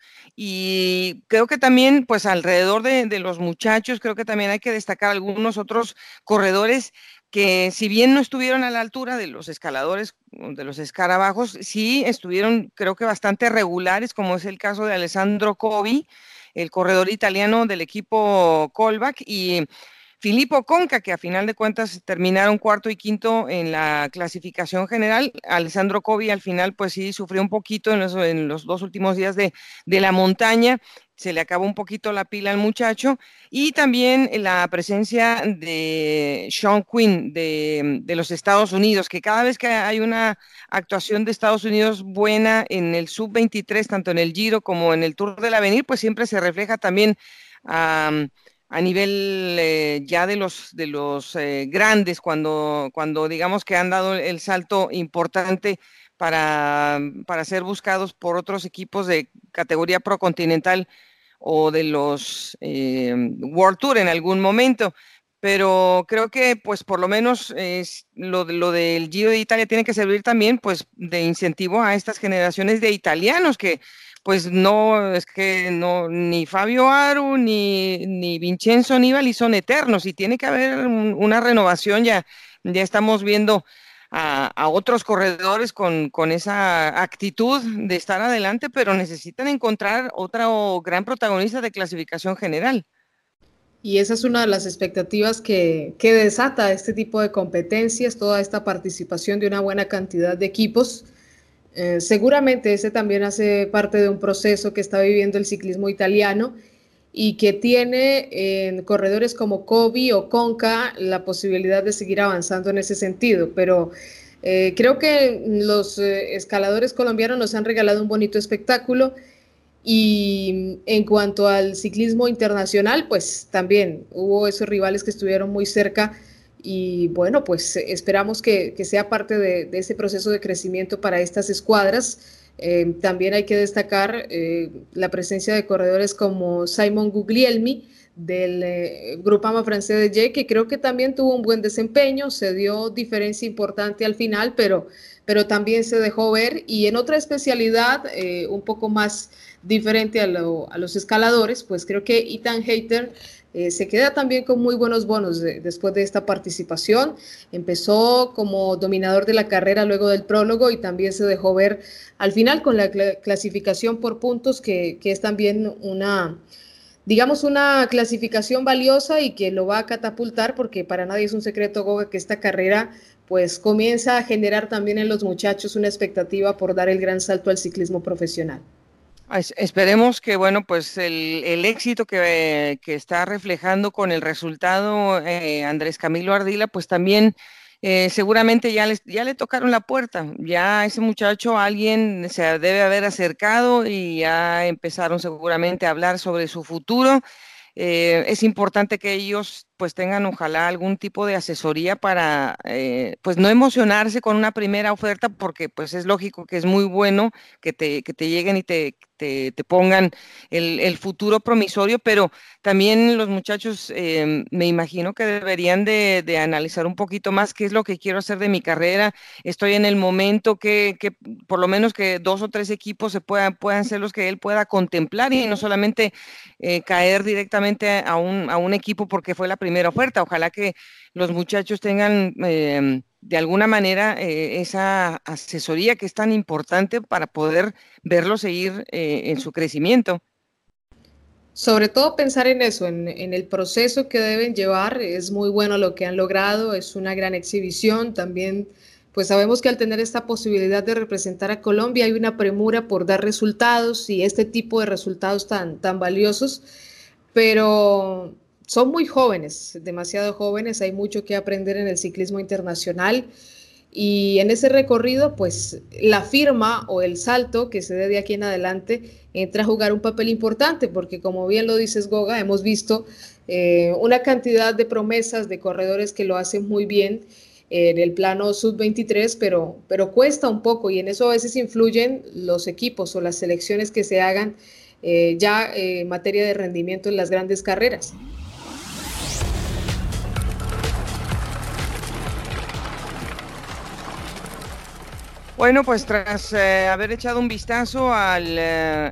Y creo que también, pues alrededor de, de los muchachos, creo que también hay que destacar algunos otros corredores que si bien no estuvieron a la altura de los escaladores, de los escarabajos, sí estuvieron creo que bastante regulares, como es el caso de Alessandro Covi, el corredor italiano del equipo Colback, y Filippo Conca, que a final de cuentas terminaron cuarto y quinto en la clasificación general. Alessandro Covi al final, pues sí, sufrió un poquito en los, en los dos últimos días de, de, la montaña. Se le acabó un poquito la pila al muchacho. Y también la presencia de Sean Quinn de, de los Estados Unidos, que cada vez que hay una actuación de Estados Unidos buena en el sub veintitrés, tanto en el Giro como en el Tour del Avenir, pues siempre se refleja también um, a nivel eh, ya de los, de los eh, grandes, cuando, cuando digamos que han dado el salto importante para, para ser buscados por otros equipos de categoría procontinental o de los eh, World Tour en algún momento. Pero creo que pues por lo menos es lo, lo del Giro de Italia tiene que servir también pues de incentivo a estas generaciones de italianos que pues no, es que no, ni Fabio Aru, ni, ni Vincenzo Nibali son eternos y tiene que haber un, una renovación. Ya, ya estamos viendo a, a otros corredores con, con, esa actitud de estar adelante, pero necesitan encontrar otro gran protagonista de clasificación general. Y esa es una de las expectativas que, que desata este tipo de competencias, toda esta participación de una buena cantidad de equipos. Eh, seguramente ese también hace parte de un proceso que está viviendo el ciclismo italiano y que tiene en corredores como Covi o Conca la posibilidad de seguir avanzando en ese sentido. Pero eh, creo que los eh, escaladores colombianos nos han regalado un bonito espectáculo. Y en cuanto al ciclismo internacional, pues también hubo esos rivales que estuvieron muy cerca y bueno, pues esperamos que, que sea parte de, de, ese proceso de crecimiento para estas escuadras. Eh, también hay que destacar eh, la presencia de corredores como Simon Guglielmi del eh, Groupama Francés de Jay, que creo que también tuvo un buen desempeño, se dio diferencia importante al final, pero, pero también se dejó ver. Y en otra especialidad, eh, un poco más diferente a, lo, a los escaladores, pues creo que Ethan Hayter eh, se queda también con muy buenos bonos de, después de esta participación. Empezó como dominador de la carrera luego del prólogo y también se dejó ver al final con la cl clasificación por puntos, que, que es también una, digamos, una clasificación valiosa y que lo va a catapultar, porque para nadie es un secreto, Goga, que esta carrera pues comienza a generar también en los muchachos una expectativa por dar el gran salto al ciclismo profesional. Esperemos que, bueno, pues el, el éxito que, que, está reflejando con el resultado eh, Andrés Camilo Ardila, pues también eh, seguramente ya, les, ya le tocaron la puerta, ya ese muchacho, alguien se debe haber acercado y ya empezaron seguramente a hablar sobre su futuro. Eh, es importante que ellos pues tengan ojalá algún tipo de asesoría para eh, pues no emocionarse con una primera oferta, porque pues es lógico que es muy bueno que te, que te lleguen y te, te, te pongan el, el, futuro promisorio, pero también los muchachos eh, me imagino que deberían de, de analizar un poquito más qué es lo que quiero hacer de mi carrera. Estoy en el momento que, que por lo menos que dos o tres equipos se puedan, puedan ser los que él pueda contemplar y no solamente eh, caer directamente a un, a un equipo porque fue la primera oferta. Ojalá que los muchachos tengan eh, de alguna manera eh, esa asesoría que es tan importante para poder verlo seguir eh, en su crecimiento. Sobre todo pensar en eso, en, en el proceso que deben llevar. Es muy bueno lo que han logrado, es una gran exhibición. También pues sabemos que al tener esta posibilidad de representar a Colombia hay una premura por dar resultados y este tipo de resultados tan, tan valiosos, pero son muy jóvenes, demasiado jóvenes, hay mucho que aprender en el ciclismo internacional y en ese recorrido pues la firma o el salto que se dé de aquí en adelante entra a jugar un papel importante, porque como bien lo dices, Goga, hemos visto eh, una cantidad de promesas de corredores que lo hacen muy bien en el plano sub veintitrés, pero, pero cuesta un poco y en eso a veces influyen los equipos o las selecciones que se hagan eh, ya eh, en materia de rendimiento en las grandes carreras. Bueno, pues tras eh, haber echado un vistazo al eh,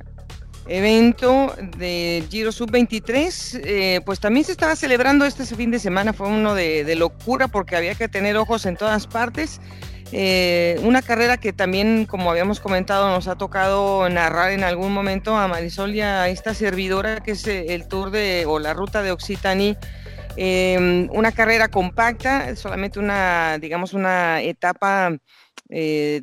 evento de Giro sub veintitrés, eh, pues también se estaba celebrando este fin de semana, fue uno de, de locura porque había que tener ojos en todas partes. Eh, una carrera que también, como habíamos comentado, nos ha tocado narrar en algún momento a Marisol y a esta servidora, que es el Tour de, o la Ruta de Occitanie. Eh, una carrera compacta, solamente una, digamos, una etapa eh,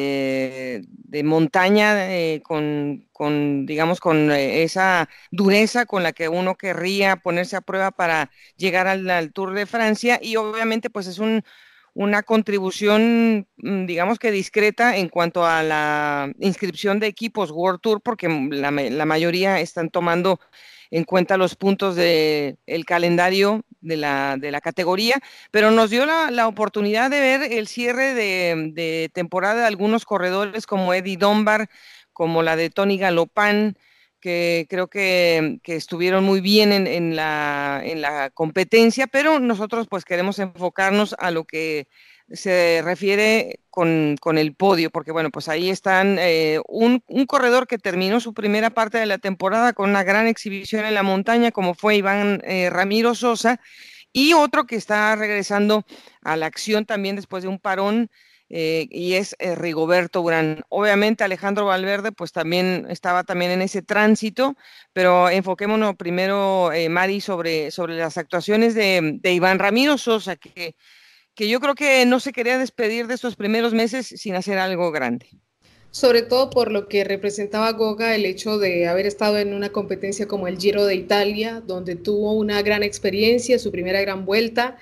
de, de, montaña eh, con, con, digamos, con eh, esa dureza con la que uno querría ponerse a prueba para llegar al, al Tour de Francia, y obviamente pues es un, una contribución, digamos que discreta en cuanto a la inscripción de equipos World Tour, porque la, la mayoría están tomando en cuenta los puntos del de calendario de la, de la categoría, pero nos dio la, la oportunidad de ver el cierre de, de temporada de algunos corredores como Eddie Dunbar, como la de Tony Galopin, que creo que, que estuvieron muy bien en, en, la, en la competencia, pero nosotros pues queremos enfocarnos a lo que se refiere con, con el podio, porque bueno, pues ahí están eh, un, un corredor que terminó su primera parte de la temporada con una gran exhibición en la montaña, como fue Iván eh, Ramiro Sosa, y otro que está regresando a la acción también después de un parón, eh, y es eh, Rigoberto Urán. Obviamente Alejandro Valverde pues también estaba también en ese tránsito, pero enfoquémonos primero, eh, Mari, sobre, sobre las actuaciones de, de Iván Ramiro Sosa, que que yo creo que no se quería despedir de estos primeros meses sin hacer algo grande. Sobre todo por lo que representaba Goga el hecho de haber estado en una competencia como el Giro de Italia, donde tuvo una gran experiencia, su primera gran vuelta,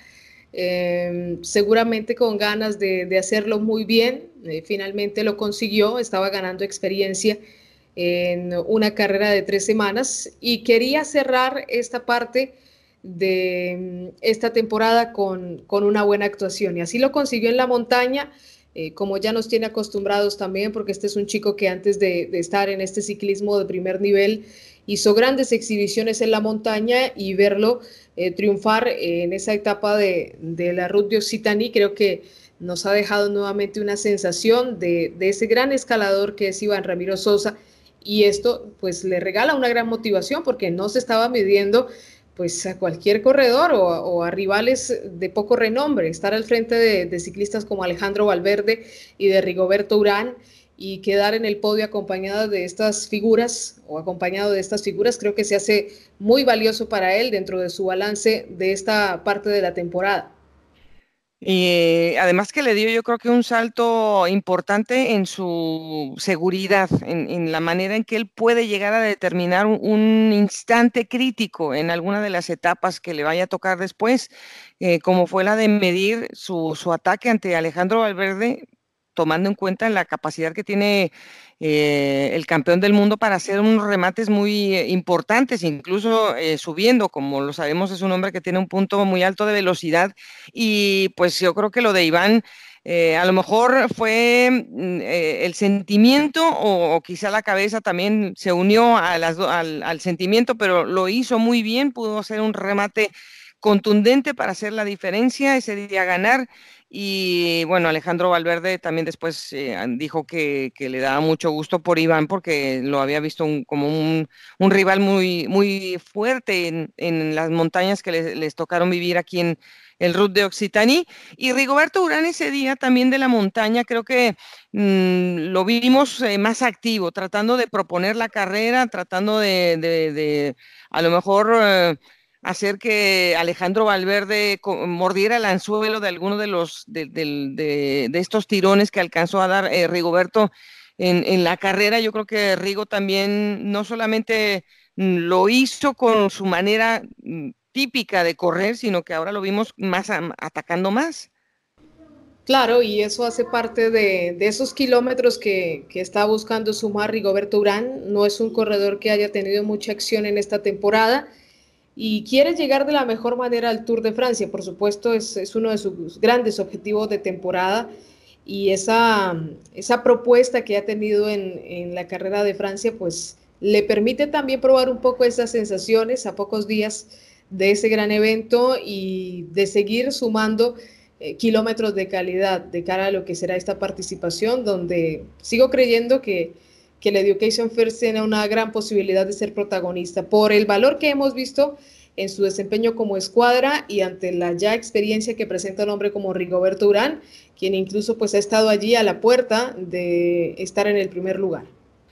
eh, seguramente con ganas de, de hacerlo muy bien, eh, finalmente lo consiguió, estaba ganando experiencia en una carrera de tres semanas y quería cerrar esta parte de esta temporada con, con una buena actuación, y así lo consiguió en la montaña, eh, como ya nos tiene acostumbrados también, porque este es un chico que antes de, de estar en este ciclismo de primer nivel hizo grandes exhibiciones en la montaña y verlo eh, triunfar en esa etapa de, de la Route de Occitanie, creo que nos ha dejado nuevamente una sensación de, de ese gran escalador que es Iván Ramiro Sosa, y esto pues le regala una gran motivación porque no se estaba midiendo pues a cualquier corredor o, o a rivales de poco renombre. Estar al frente de, de ciclistas como Alejandro Valverde y de Rigoberto Urán y quedar en el podio acompañado de estas figuras o acompañado de estas figuras creo que se hace muy valioso para él dentro de su balance de esta parte de la temporada. Y además que le dio yo creo que un salto importante en su seguridad, en, en la manera en que él puede llegar a determinar un, un instante crítico en alguna de las etapas que le vaya a tocar después, eh, como fue la de medir su, su ataque ante Alejandro Valverde, tomando en cuenta la capacidad que tiene eh, el campeón del mundo para hacer unos remates muy eh, importantes, incluso eh, subiendo, como lo sabemos, es un hombre que tiene un punto muy alto de velocidad y pues yo creo que lo de Iván eh, a lo mejor fue mm, eh, el sentimiento o, o, quizá la cabeza también se unió a las, al, al sentimiento, pero lo hizo muy bien, pudo hacer un remate contundente para hacer la diferencia, ese día ganar. Y bueno, Alejandro Valverde también después eh, dijo que, que, le daba mucho gusto por Iván porque lo había visto un, como un, un, rival muy, muy fuerte en, en las montañas que les, les tocaron vivir aquí en el Route de Occitanie. Y Rigoberto Urán ese día también de la montaña, creo que mmm, lo vimos eh, más activo, tratando de proponer la carrera, tratando de, de, de a lo mejor... Eh, hacer que Alejandro Valverde mordiera el anzuelo de alguno de los de, de, de, de estos tirones que alcanzó a dar eh, Rigoberto en, en la carrera. Yo creo que Rigo también no solamente lo hizo con su manera típica de correr, sino que ahora lo vimos más a, atacando más. Claro, y eso hace parte de, de esos kilómetros que, que está buscando sumar Rigoberto Urán. No es un corredor que haya tenido mucha acción en esta temporada y quiere llegar de la mejor manera al Tour de Francia. Por supuesto, es, es uno de sus grandes objetivos de temporada y esa, esa propuesta que ha tenido en, en la carrera de Francia, pues le permite también probar un poco esas sensaciones a pocos días de ese gran evento y de seguir sumando eh, kilómetros de calidad de cara a lo que será esta participación, donde sigo creyendo que que el Education First tiene una gran posibilidad de ser protagonista por el valor que hemos visto en su desempeño como escuadra y ante la ya experiencia que presenta un hombre como Rigoberto Urán, quien incluso pues ha estado allí a la puerta de estar en el primer lugar.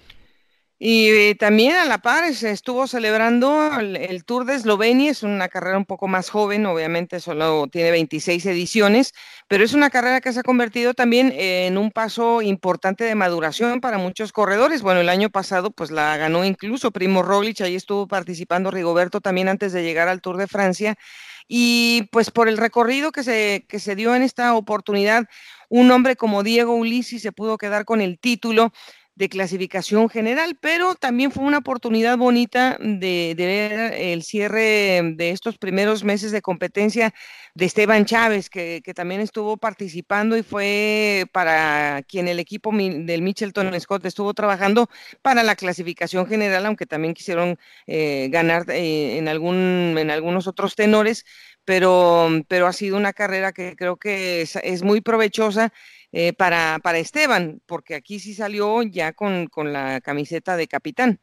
Y eh, también a la par se estuvo celebrando el, el Tour de Eslovenia, es una carrera un poco más joven, obviamente solo tiene veintiséis ediciones, pero es una carrera que se ha convertido también en un paso importante de maduración para muchos corredores. Bueno, el año pasado pues la ganó incluso Primo Roglic, ahí estuvo participando Rigoberto también antes de llegar al Tour de Francia, y pues por el recorrido que se, que se dio en esta oportunidad, un hombre como Diego Ulissi se pudo quedar con el título de clasificación general, pero también fue una oportunidad bonita de, de, ver el cierre de estos primeros meses de competencia de Esteban Chávez, que, que también estuvo participando y fue para quien el equipo del Mitchelton Scott estuvo trabajando para la clasificación general, aunque también quisieron eh, ganar eh, en, algún, en algunos otros tenores, pero, pero ha sido una carrera que creo que es, es muy provechosa Eh, para, para Esteban, porque aquí sí salió ya con, con la camiseta de capitán.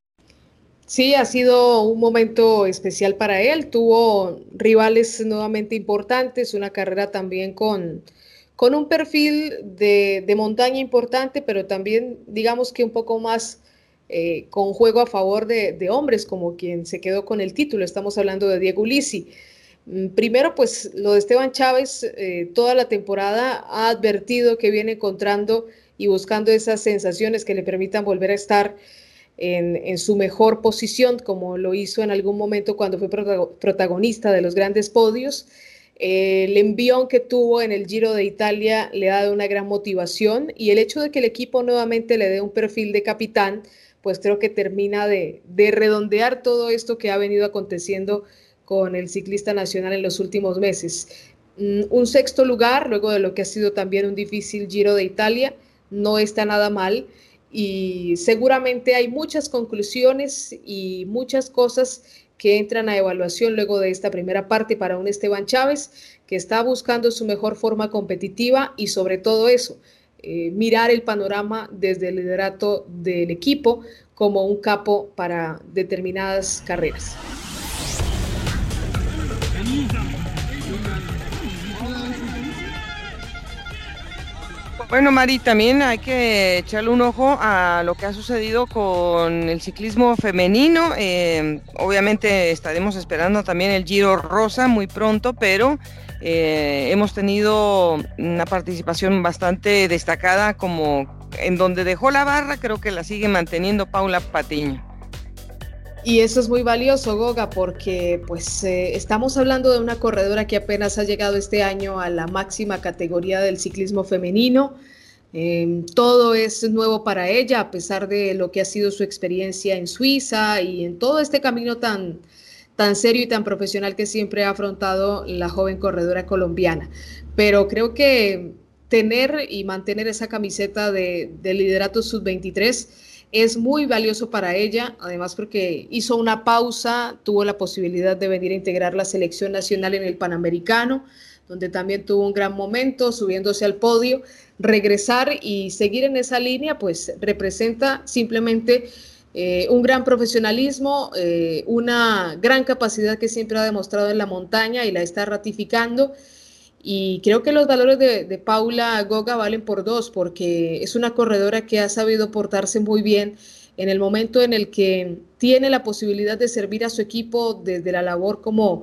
Sí, ha sido un momento especial para él. Tuvo rivales nuevamente importantes, una carrera también con, con un perfil de, de montaña importante, pero también digamos que un poco más eh, con juego a favor de, de hombres, como quien se quedó con el título. Estamos hablando de Diego Ulissi. Primero, pues lo de Esteban Chávez, eh, toda la temporada ha advertido que viene encontrando y buscando esas sensaciones que le permitan volver a estar en, en su mejor posición, como lo hizo en algún momento cuando fue protagonista de los grandes podios. Eh, el envión que tuvo en el Giro de Italia le ha dado una gran motivación y el hecho de que el equipo nuevamente le dé un perfil de capitán, pues creo que termina de, de redondear todo esto que ha venido aconteciendo con el ciclista nacional en los últimos meses. Un sexto lugar, luego de lo que ha sido también un difícil Giro de Italia, no está nada mal y seguramente hay muchas conclusiones y muchas cosas que entran a evaluación luego de esta primera parte para un Esteban Chávez que está buscando su mejor forma competitiva y sobre todo eso, eh, mirar el panorama desde el liderato del equipo como un capo para determinadas carreras. Bueno, Mari, también hay que echarle un ojo a lo que ha sucedido con el ciclismo femenino. Eh, obviamente estaremos esperando también el Giro Rosa muy pronto, pero eh, hemos tenido una participación bastante destacada, como en donde dejó la barra, creo que la sigue manteniendo Paula Patiño. Y eso es muy valioso, Goga, porque pues eh, estamos hablando de una corredora que apenas ha llegado este año a la máxima categoría del ciclismo femenino. Eh, todo es nuevo para ella, a pesar de lo que ha sido su experiencia en Suiza y en todo este camino tan, tan serio y tan profesional que siempre ha afrontado la joven corredora colombiana. Pero creo que tener y mantener esa camiseta de, de liderato sub veintitrés es muy valioso para ella, además porque hizo una pausa, tuvo la posibilidad de venir a integrar la selección nacional en el Panamericano, donde también tuvo un gran momento subiéndose al podio. Regresar y seguir en esa línea pues representa simplemente eh, un gran profesionalismo, eh, una gran capacidad que siempre ha demostrado en la montaña y la está ratificando. Y creo que los valores de, de Paula Goga valen por dos, porque es una corredora que ha sabido portarse muy bien en el momento en el que tiene la posibilidad de servir a su equipo desde la labor como,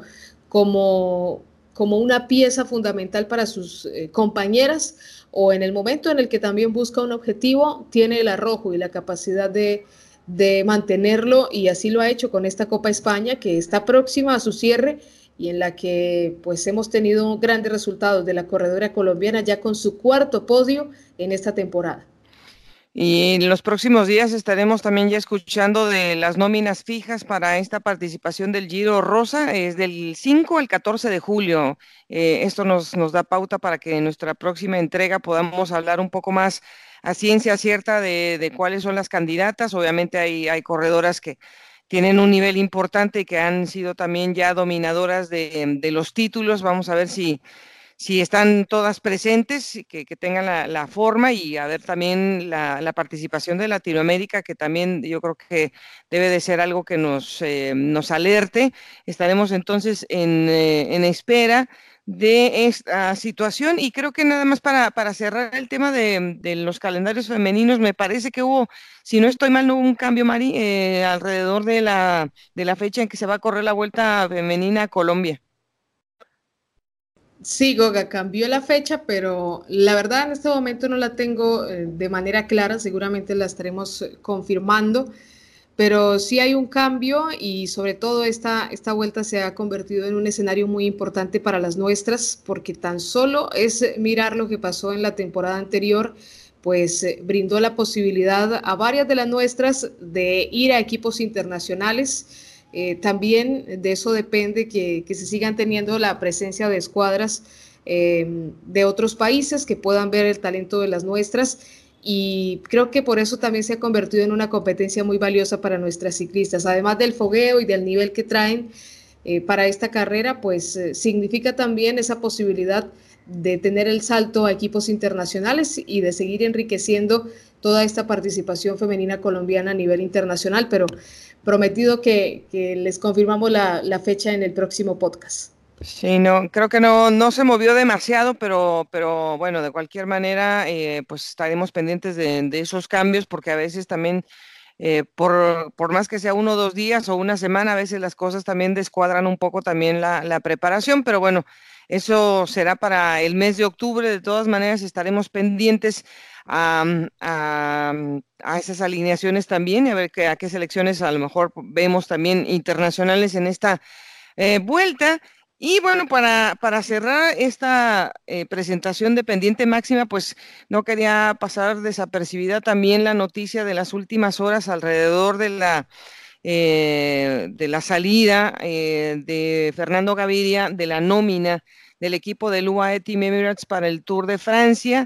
como, como una pieza fundamental para sus eh, compañeras, o en el momento en el que también busca un objetivo, tiene el arrojo y la capacidad de, de mantenerlo, y así lo ha hecho con esta Copa España, que está próxima a su cierre y en la que pues hemos tenido grandes resultados de la corredora colombiana ya con su cuarto podio en esta temporada. Y en los próximos días estaremos también ya escuchando de las nóminas fijas para esta participación del Giro Rosa. Es del cinco al catorce de julio. Eh, esto nos, nos da pauta para que en nuestra próxima entrega podamos hablar un poco más a ciencia cierta de, de cuáles son las candidatas. Obviamente hay, hay corredoras que tienen un nivel importante y que han sido también ya dominadoras de, de los títulos. Vamos a ver si si están todas presentes, que, que tengan la, la, forma, y a ver también la, la, participación de Latinoamérica, que también yo creo que debe de ser algo que nos, eh, nos alerte. Estaremos entonces en, eh, en espera de esta situación, y creo que nada más para, para cerrar el tema de, de, los calendarios femeninos, me parece que hubo, si no estoy mal, no hubo un cambio, Mari, eh, alrededor de la, de la fecha en que se va a correr la Vuelta Femenina a Colombia. Sí, Goga, cambió la fecha, pero la verdad en este momento no la tengo eh, de manera clara, seguramente la estaremos confirmando, pero sí hay un cambio y sobre todo esta, esta vuelta se ha convertido en un escenario muy importante para las nuestras, porque tan solo es mirar lo que pasó en la temporada anterior, pues eh, brindó la posibilidad a varias de las nuestras de ir a equipos internacionales. Eh, también de eso depende que, que, se sigan teniendo la presencia de escuadras eh, de otros países que puedan ver el talento de las nuestras, y creo que por eso también se ha convertido en una competencia muy valiosa para nuestras ciclistas, además del fogueo y del nivel que traen eh, para esta carrera, pues eh, significa también esa posibilidad de tener el salto a equipos internacionales y de seguir enriqueciendo toda esta participación femenina colombiana a nivel internacional, pero prometido que, que les confirmamos la, la, fecha en el próximo podcast. Sí, no, creo que no, no se movió demasiado, pero, pero bueno, de cualquier manera, eh, pues estaremos pendientes de, de, esos cambios, porque a veces también, eh, por, por más que sea uno o dos días o una semana, a veces las cosas también descuadran un poco también la, la preparación, pero bueno, eso será para el mes de octubre. De todas maneras, estaremos pendientes a, a, a esas alineaciones también, y a ver que, a qué selecciones a lo mejor vemos también internacionales en esta eh, vuelta. Y bueno, para, para cerrar esta eh, presentación de Pendiente Máxima, pues no quería pasar desapercibida también la noticia de las últimas horas alrededor de la, eh, de la salida eh, de Fernando Gaviria de la nómina del equipo del U A E Team Emirates para el Tour de Francia.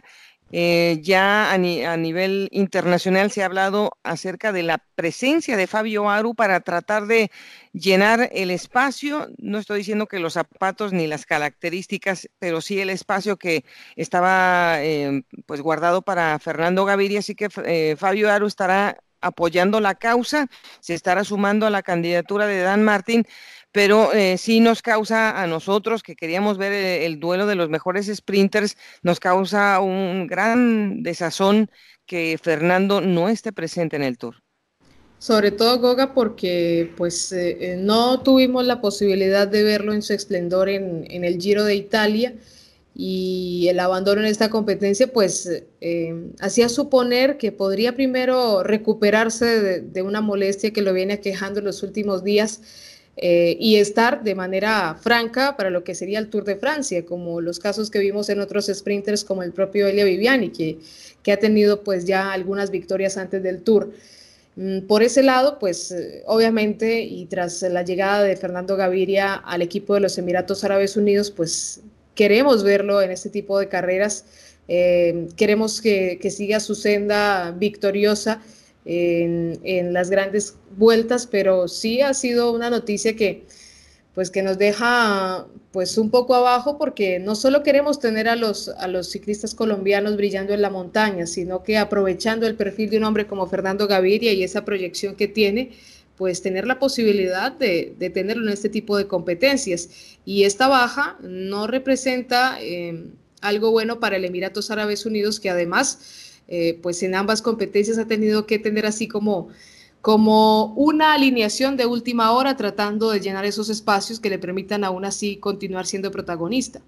Eh, ya a, ni- a nivel internacional se ha hablado acerca de la presencia de Fabio Aru para tratar de llenar el espacio. No estoy diciendo que los zapatos ni las características, pero sí el espacio que estaba eh, pues guardado para Fernando Gaviria. Así que eh, Fabio Aru estará apoyando la causa, se estará sumando a la candidatura de Dan Martín, pero eh, sí nos causa a nosotros que queríamos ver el, el duelo de los mejores sprinters, nos causa un gran desazón que Fernando no esté presente en el Tour. Sobre todo Goga porque pues eh, no tuvimos la posibilidad de verlo en su esplendor en, en el Giro de Italia, y el abandono en esta competencia pues eh, hacía suponer que podría primero recuperarse de, de una molestia que lo viene aquejando en los últimos días, eh, y estar de manera franca para lo que sería el Tour de Francia, como los casos que vimos en otros sprinters como el propio Elia Viviani, que, que ha tenido pues ya algunas victorias antes del Tour. Por ese lado, pues obviamente, y tras la llegada de Fernando Gaviria al equipo de los Emiratos Árabes Unidos, pues queremos verlo en este tipo de carreras, eh, queremos que, que, siga su senda victoriosa en, en las grandes vueltas, pero sí ha sido una noticia que pues que nos deja pues un poco abajo, porque no solo queremos tener a los, a los ciclistas colombianos brillando en la montaña, sino que aprovechando el perfil de un hombre como Fernando Gaviria y esa proyección que tiene, pues tener la posibilidad de, de tenerlo en este tipo de competencias. Y esta baja no representa eh, algo bueno para el Emiratos Árabes Unidos, que además eh, pues en ambas competencias ha tenido que tener así como como una alineación de última hora, tratando de llenar esos espacios que le permitan aún así continuar siendo protagonista.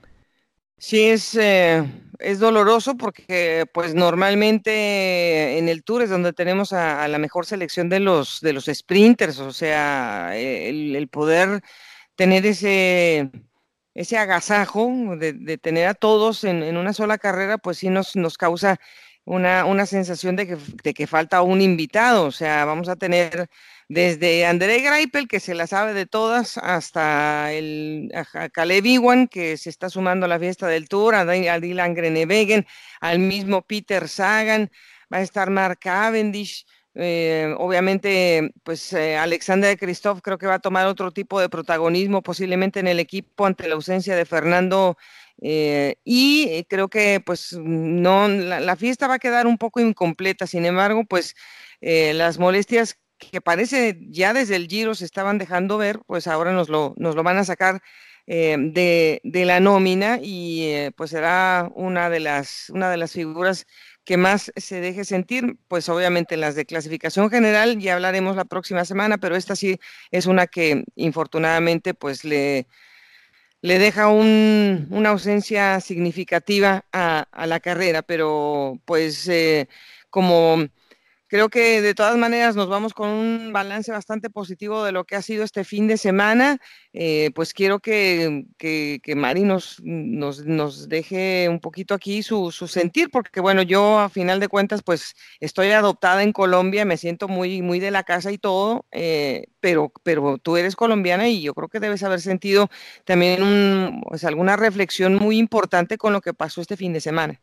Sí, es, eh, es doloroso porque pues normalmente en el Tour es donde tenemos a, a la mejor selección de los, de los sprinters, o sea, el, el poder tener ese, ese agasajo de, de tener a todos en, en, una sola carrera, pues sí nos, nos causa una, una sensación de que, de que falta un invitado. O sea, vamos a tener desde André Greipel, que se la sabe de todas, hasta el a Caleb Ewan, que se está sumando a la fiesta del Tour, a, a Dylan Groenewegen, al mismo Peter Sagan, va a estar Mark Cavendish. Eh, obviamente, pues eh, Alexander Kristoff creo que va a tomar otro tipo de protagonismo posiblemente en el equipo ante la ausencia de Fernando, eh, y eh, creo que pues no, la, la, fiesta va a quedar un poco incompleta. Sin embargo, pues eh, las molestias que parece ya desde el Giro se estaban dejando ver, pues ahora nos lo, nos lo van a sacar eh, de, de, la nómina, y eh, pues será una de las, una de las figuras que más se deje sentir. Pues obviamente las de clasificación general ya hablaremos la próxima semana, pero esta sí es una que infortunadamente pues le, le deja un, una ausencia significativa a, a, la carrera, pero pues eh, como creo que de todas maneras nos vamos con un balance bastante positivo de lo que ha sido este fin de semana. Eh, pues quiero que, que, que Mari nos, nos, nos, deje un poquito aquí su, su, sentir, porque bueno, yo a final de cuentas pues estoy adoptada en Colombia, me siento muy, muy de la casa y todo, eh, pero, pero tú eres colombiana y yo creo que debes haber sentido también un, pues, alguna reflexión muy importante con lo que pasó este fin de semana.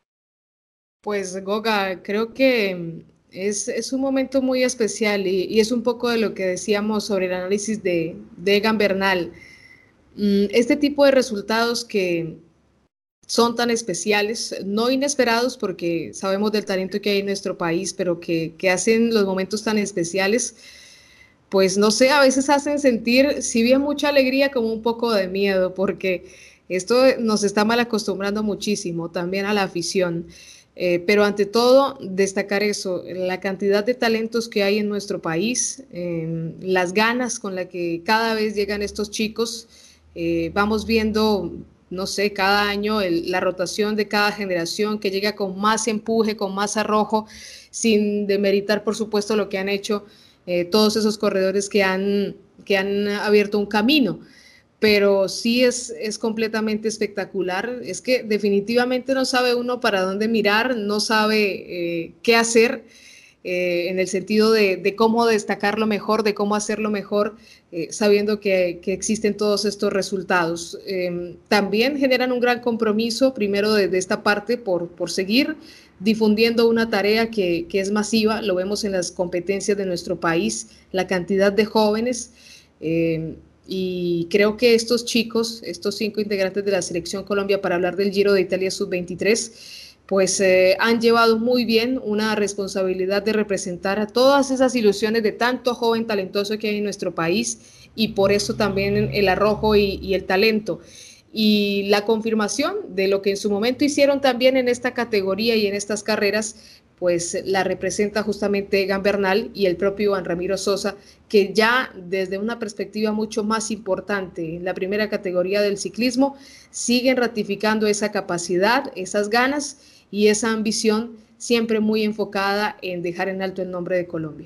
Pues Goga, creo que es, es un momento muy especial, y, y, es un poco de lo que decíamos sobre el análisis de, de Egan Bernal. Este tipo de resultados que son tan especiales, no inesperados porque sabemos del talento que hay en nuestro país, pero que, que hacen los momentos tan especiales, pues no sé, a veces hacen sentir, si bien mucha alegría, como un poco de miedo, porque esto nos está mal acostumbrando muchísimo también a la afición. Eh, pero ante todo, destacar eso, la cantidad de talentos que hay en nuestro país, eh, las ganas con las que cada vez llegan estos chicos. Eh, vamos viendo, no sé, cada año el, la rotación de cada generación que llega con más empuje, con más arrojo, sin demeritar, por supuesto, lo que han hecho eh, todos esos corredores que han, que han abierto un camino. Pero sí es, es completamente espectacular. Es que definitivamente no sabe uno para dónde mirar, no sabe eh, qué hacer. eh, en el sentido de, de cómo destacarlo mejor, de cómo hacerlo mejor, eh, sabiendo que, que existen todos estos resultados. Eh, también generan un gran compromiso, primero de, de esta parte, por, por seguir difundiendo una tarea que, que es masiva, lo vemos en las competencias de nuestro país, la cantidad de jóvenes, eh, y creo que estos chicos, estos cinco integrantes de la Selección Colombia, para hablar del Giro de Italia sub veintitrés, pues eh, han llevado muy bien una responsabilidad de representar a todas esas ilusiones de tanto joven talentoso que hay en nuestro país, y por eso también el arrojo y, y el talento. Y la confirmación de lo que en su momento hicieron también en esta categoría y en estas carreras, pues la representa justamente Egan Bernal y el propio Iván Ramiro Sosa, que ya desde una perspectiva mucho más importante en la primera categoría del ciclismo, siguen ratificando esa capacidad, esas ganas y esa ambición, siempre muy enfocada en dejar en alto el nombre de Colombia.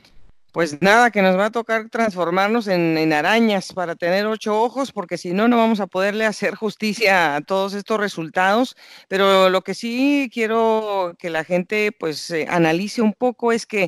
Pues nada, que nos va a tocar transformarnos en, en arañas para tener ocho ojos, porque si no, no vamos a poderle hacer justicia a todos estos resultados. Pero lo que sí quiero que la gente pues eh, analice un poco es que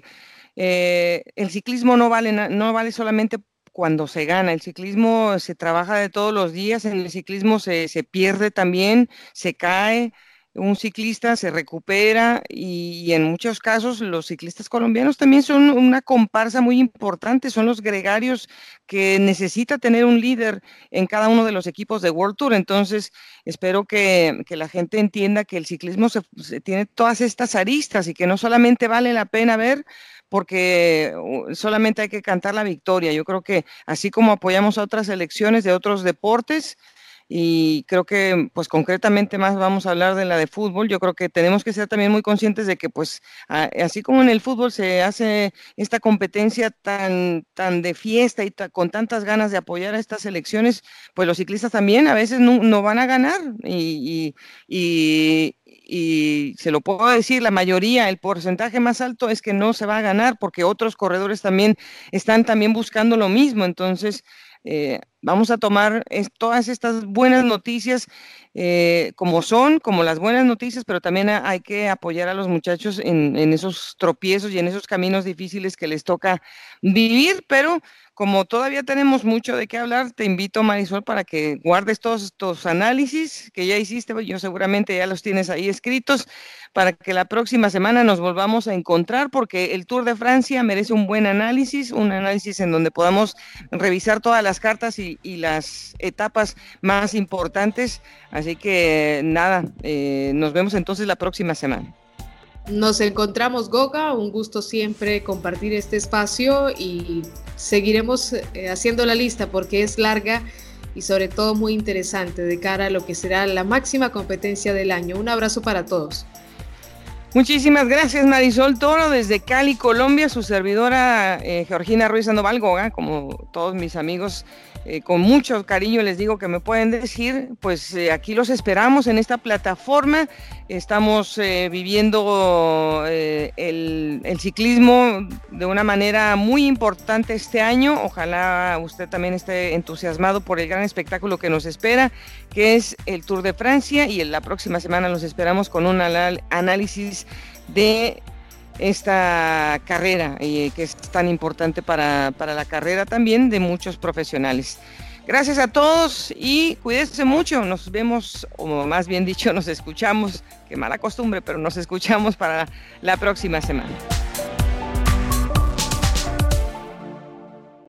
eh, el ciclismo no vale, no vale solamente cuando se gana, el ciclismo se trabaja de todos los días, en el ciclismo se, se pierde también, se cae. Un ciclista se recupera y, y en muchos casos los ciclistas colombianos también son una comparsa muy importante, son los gregarios que necesita tener un líder en cada uno de los equipos de World Tour. Entonces, espero que, que la gente entienda que el ciclismo se, se tiene todas estas aristas y que no solamente vale la pena ver porque solamente hay que cantar la victoria. Yo creo que así como apoyamos a otras selecciones de otros deportes, y creo que pues concretamente más vamos a hablar de la de fútbol, yo creo que tenemos que ser también muy conscientes de que pues a, así como en el fútbol se hace esta competencia tan, tan de fiesta y ta, con tantas ganas de apoyar a estas selecciones, pues los ciclistas también a veces no, no van a ganar y, y, y y se lo puedo decir, la mayoría, el porcentaje más alto es que no se va a ganar porque otros corredores también están también buscando lo mismo. Entonces, eh, vamos a tomar es, todas estas buenas noticias eh, como son, como las buenas noticias, pero también a, hay que apoyar a los muchachos en, en esos tropiezos y en esos caminos difíciles que les toca vivir, pero como todavía tenemos mucho de qué hablar, te invito, Marisol, para que guardes todos estos análisis que ya hiciste, yo seguramente ya los tienes ahí escritos, para que la próxima semana nos volvamos a encontrar, porque el Tour de Francia merece un buen análisis, un análisis en donde podamos revisar todas las cartas y, y las etapas más importantes. Así que nada, eh, nos vemos entonces la próxima semana. Nos encontramos, Goga, un gusto siempre compartir este espacio y seguiremos eh, haciendo la lista porque es larga y sobre todo muy interesante de cara a lo que será la máxima competencia del año. Un abrazo para todos. Muchísimas gracias, Marisol Toro, desde Cali, Colombia, su servidora eh, Georgina Ruiz Sandoval Goga, como todos mis amigos, eh, con mucho cariño les digo que me pueden decir, pues eh, aquí los esperamos en esta plataforma, estamos eh, viviendo eh, el, el ciclismo de una manera muy importante este año, ojalá usted también esté entusiasmado por el gran espectáculo que nos espera, que es el Tour de Francia, y en la próxima semana los esperamos con un análisis de esta carrera eh, que es tan importante para, para la carrera también de muchos profesionales. Gracias a todos y cuídense mucho, nos vemos, o más bien dicho, nos escuchamos, qué mala costumbre, pero nos escuchamos para la próxima semana.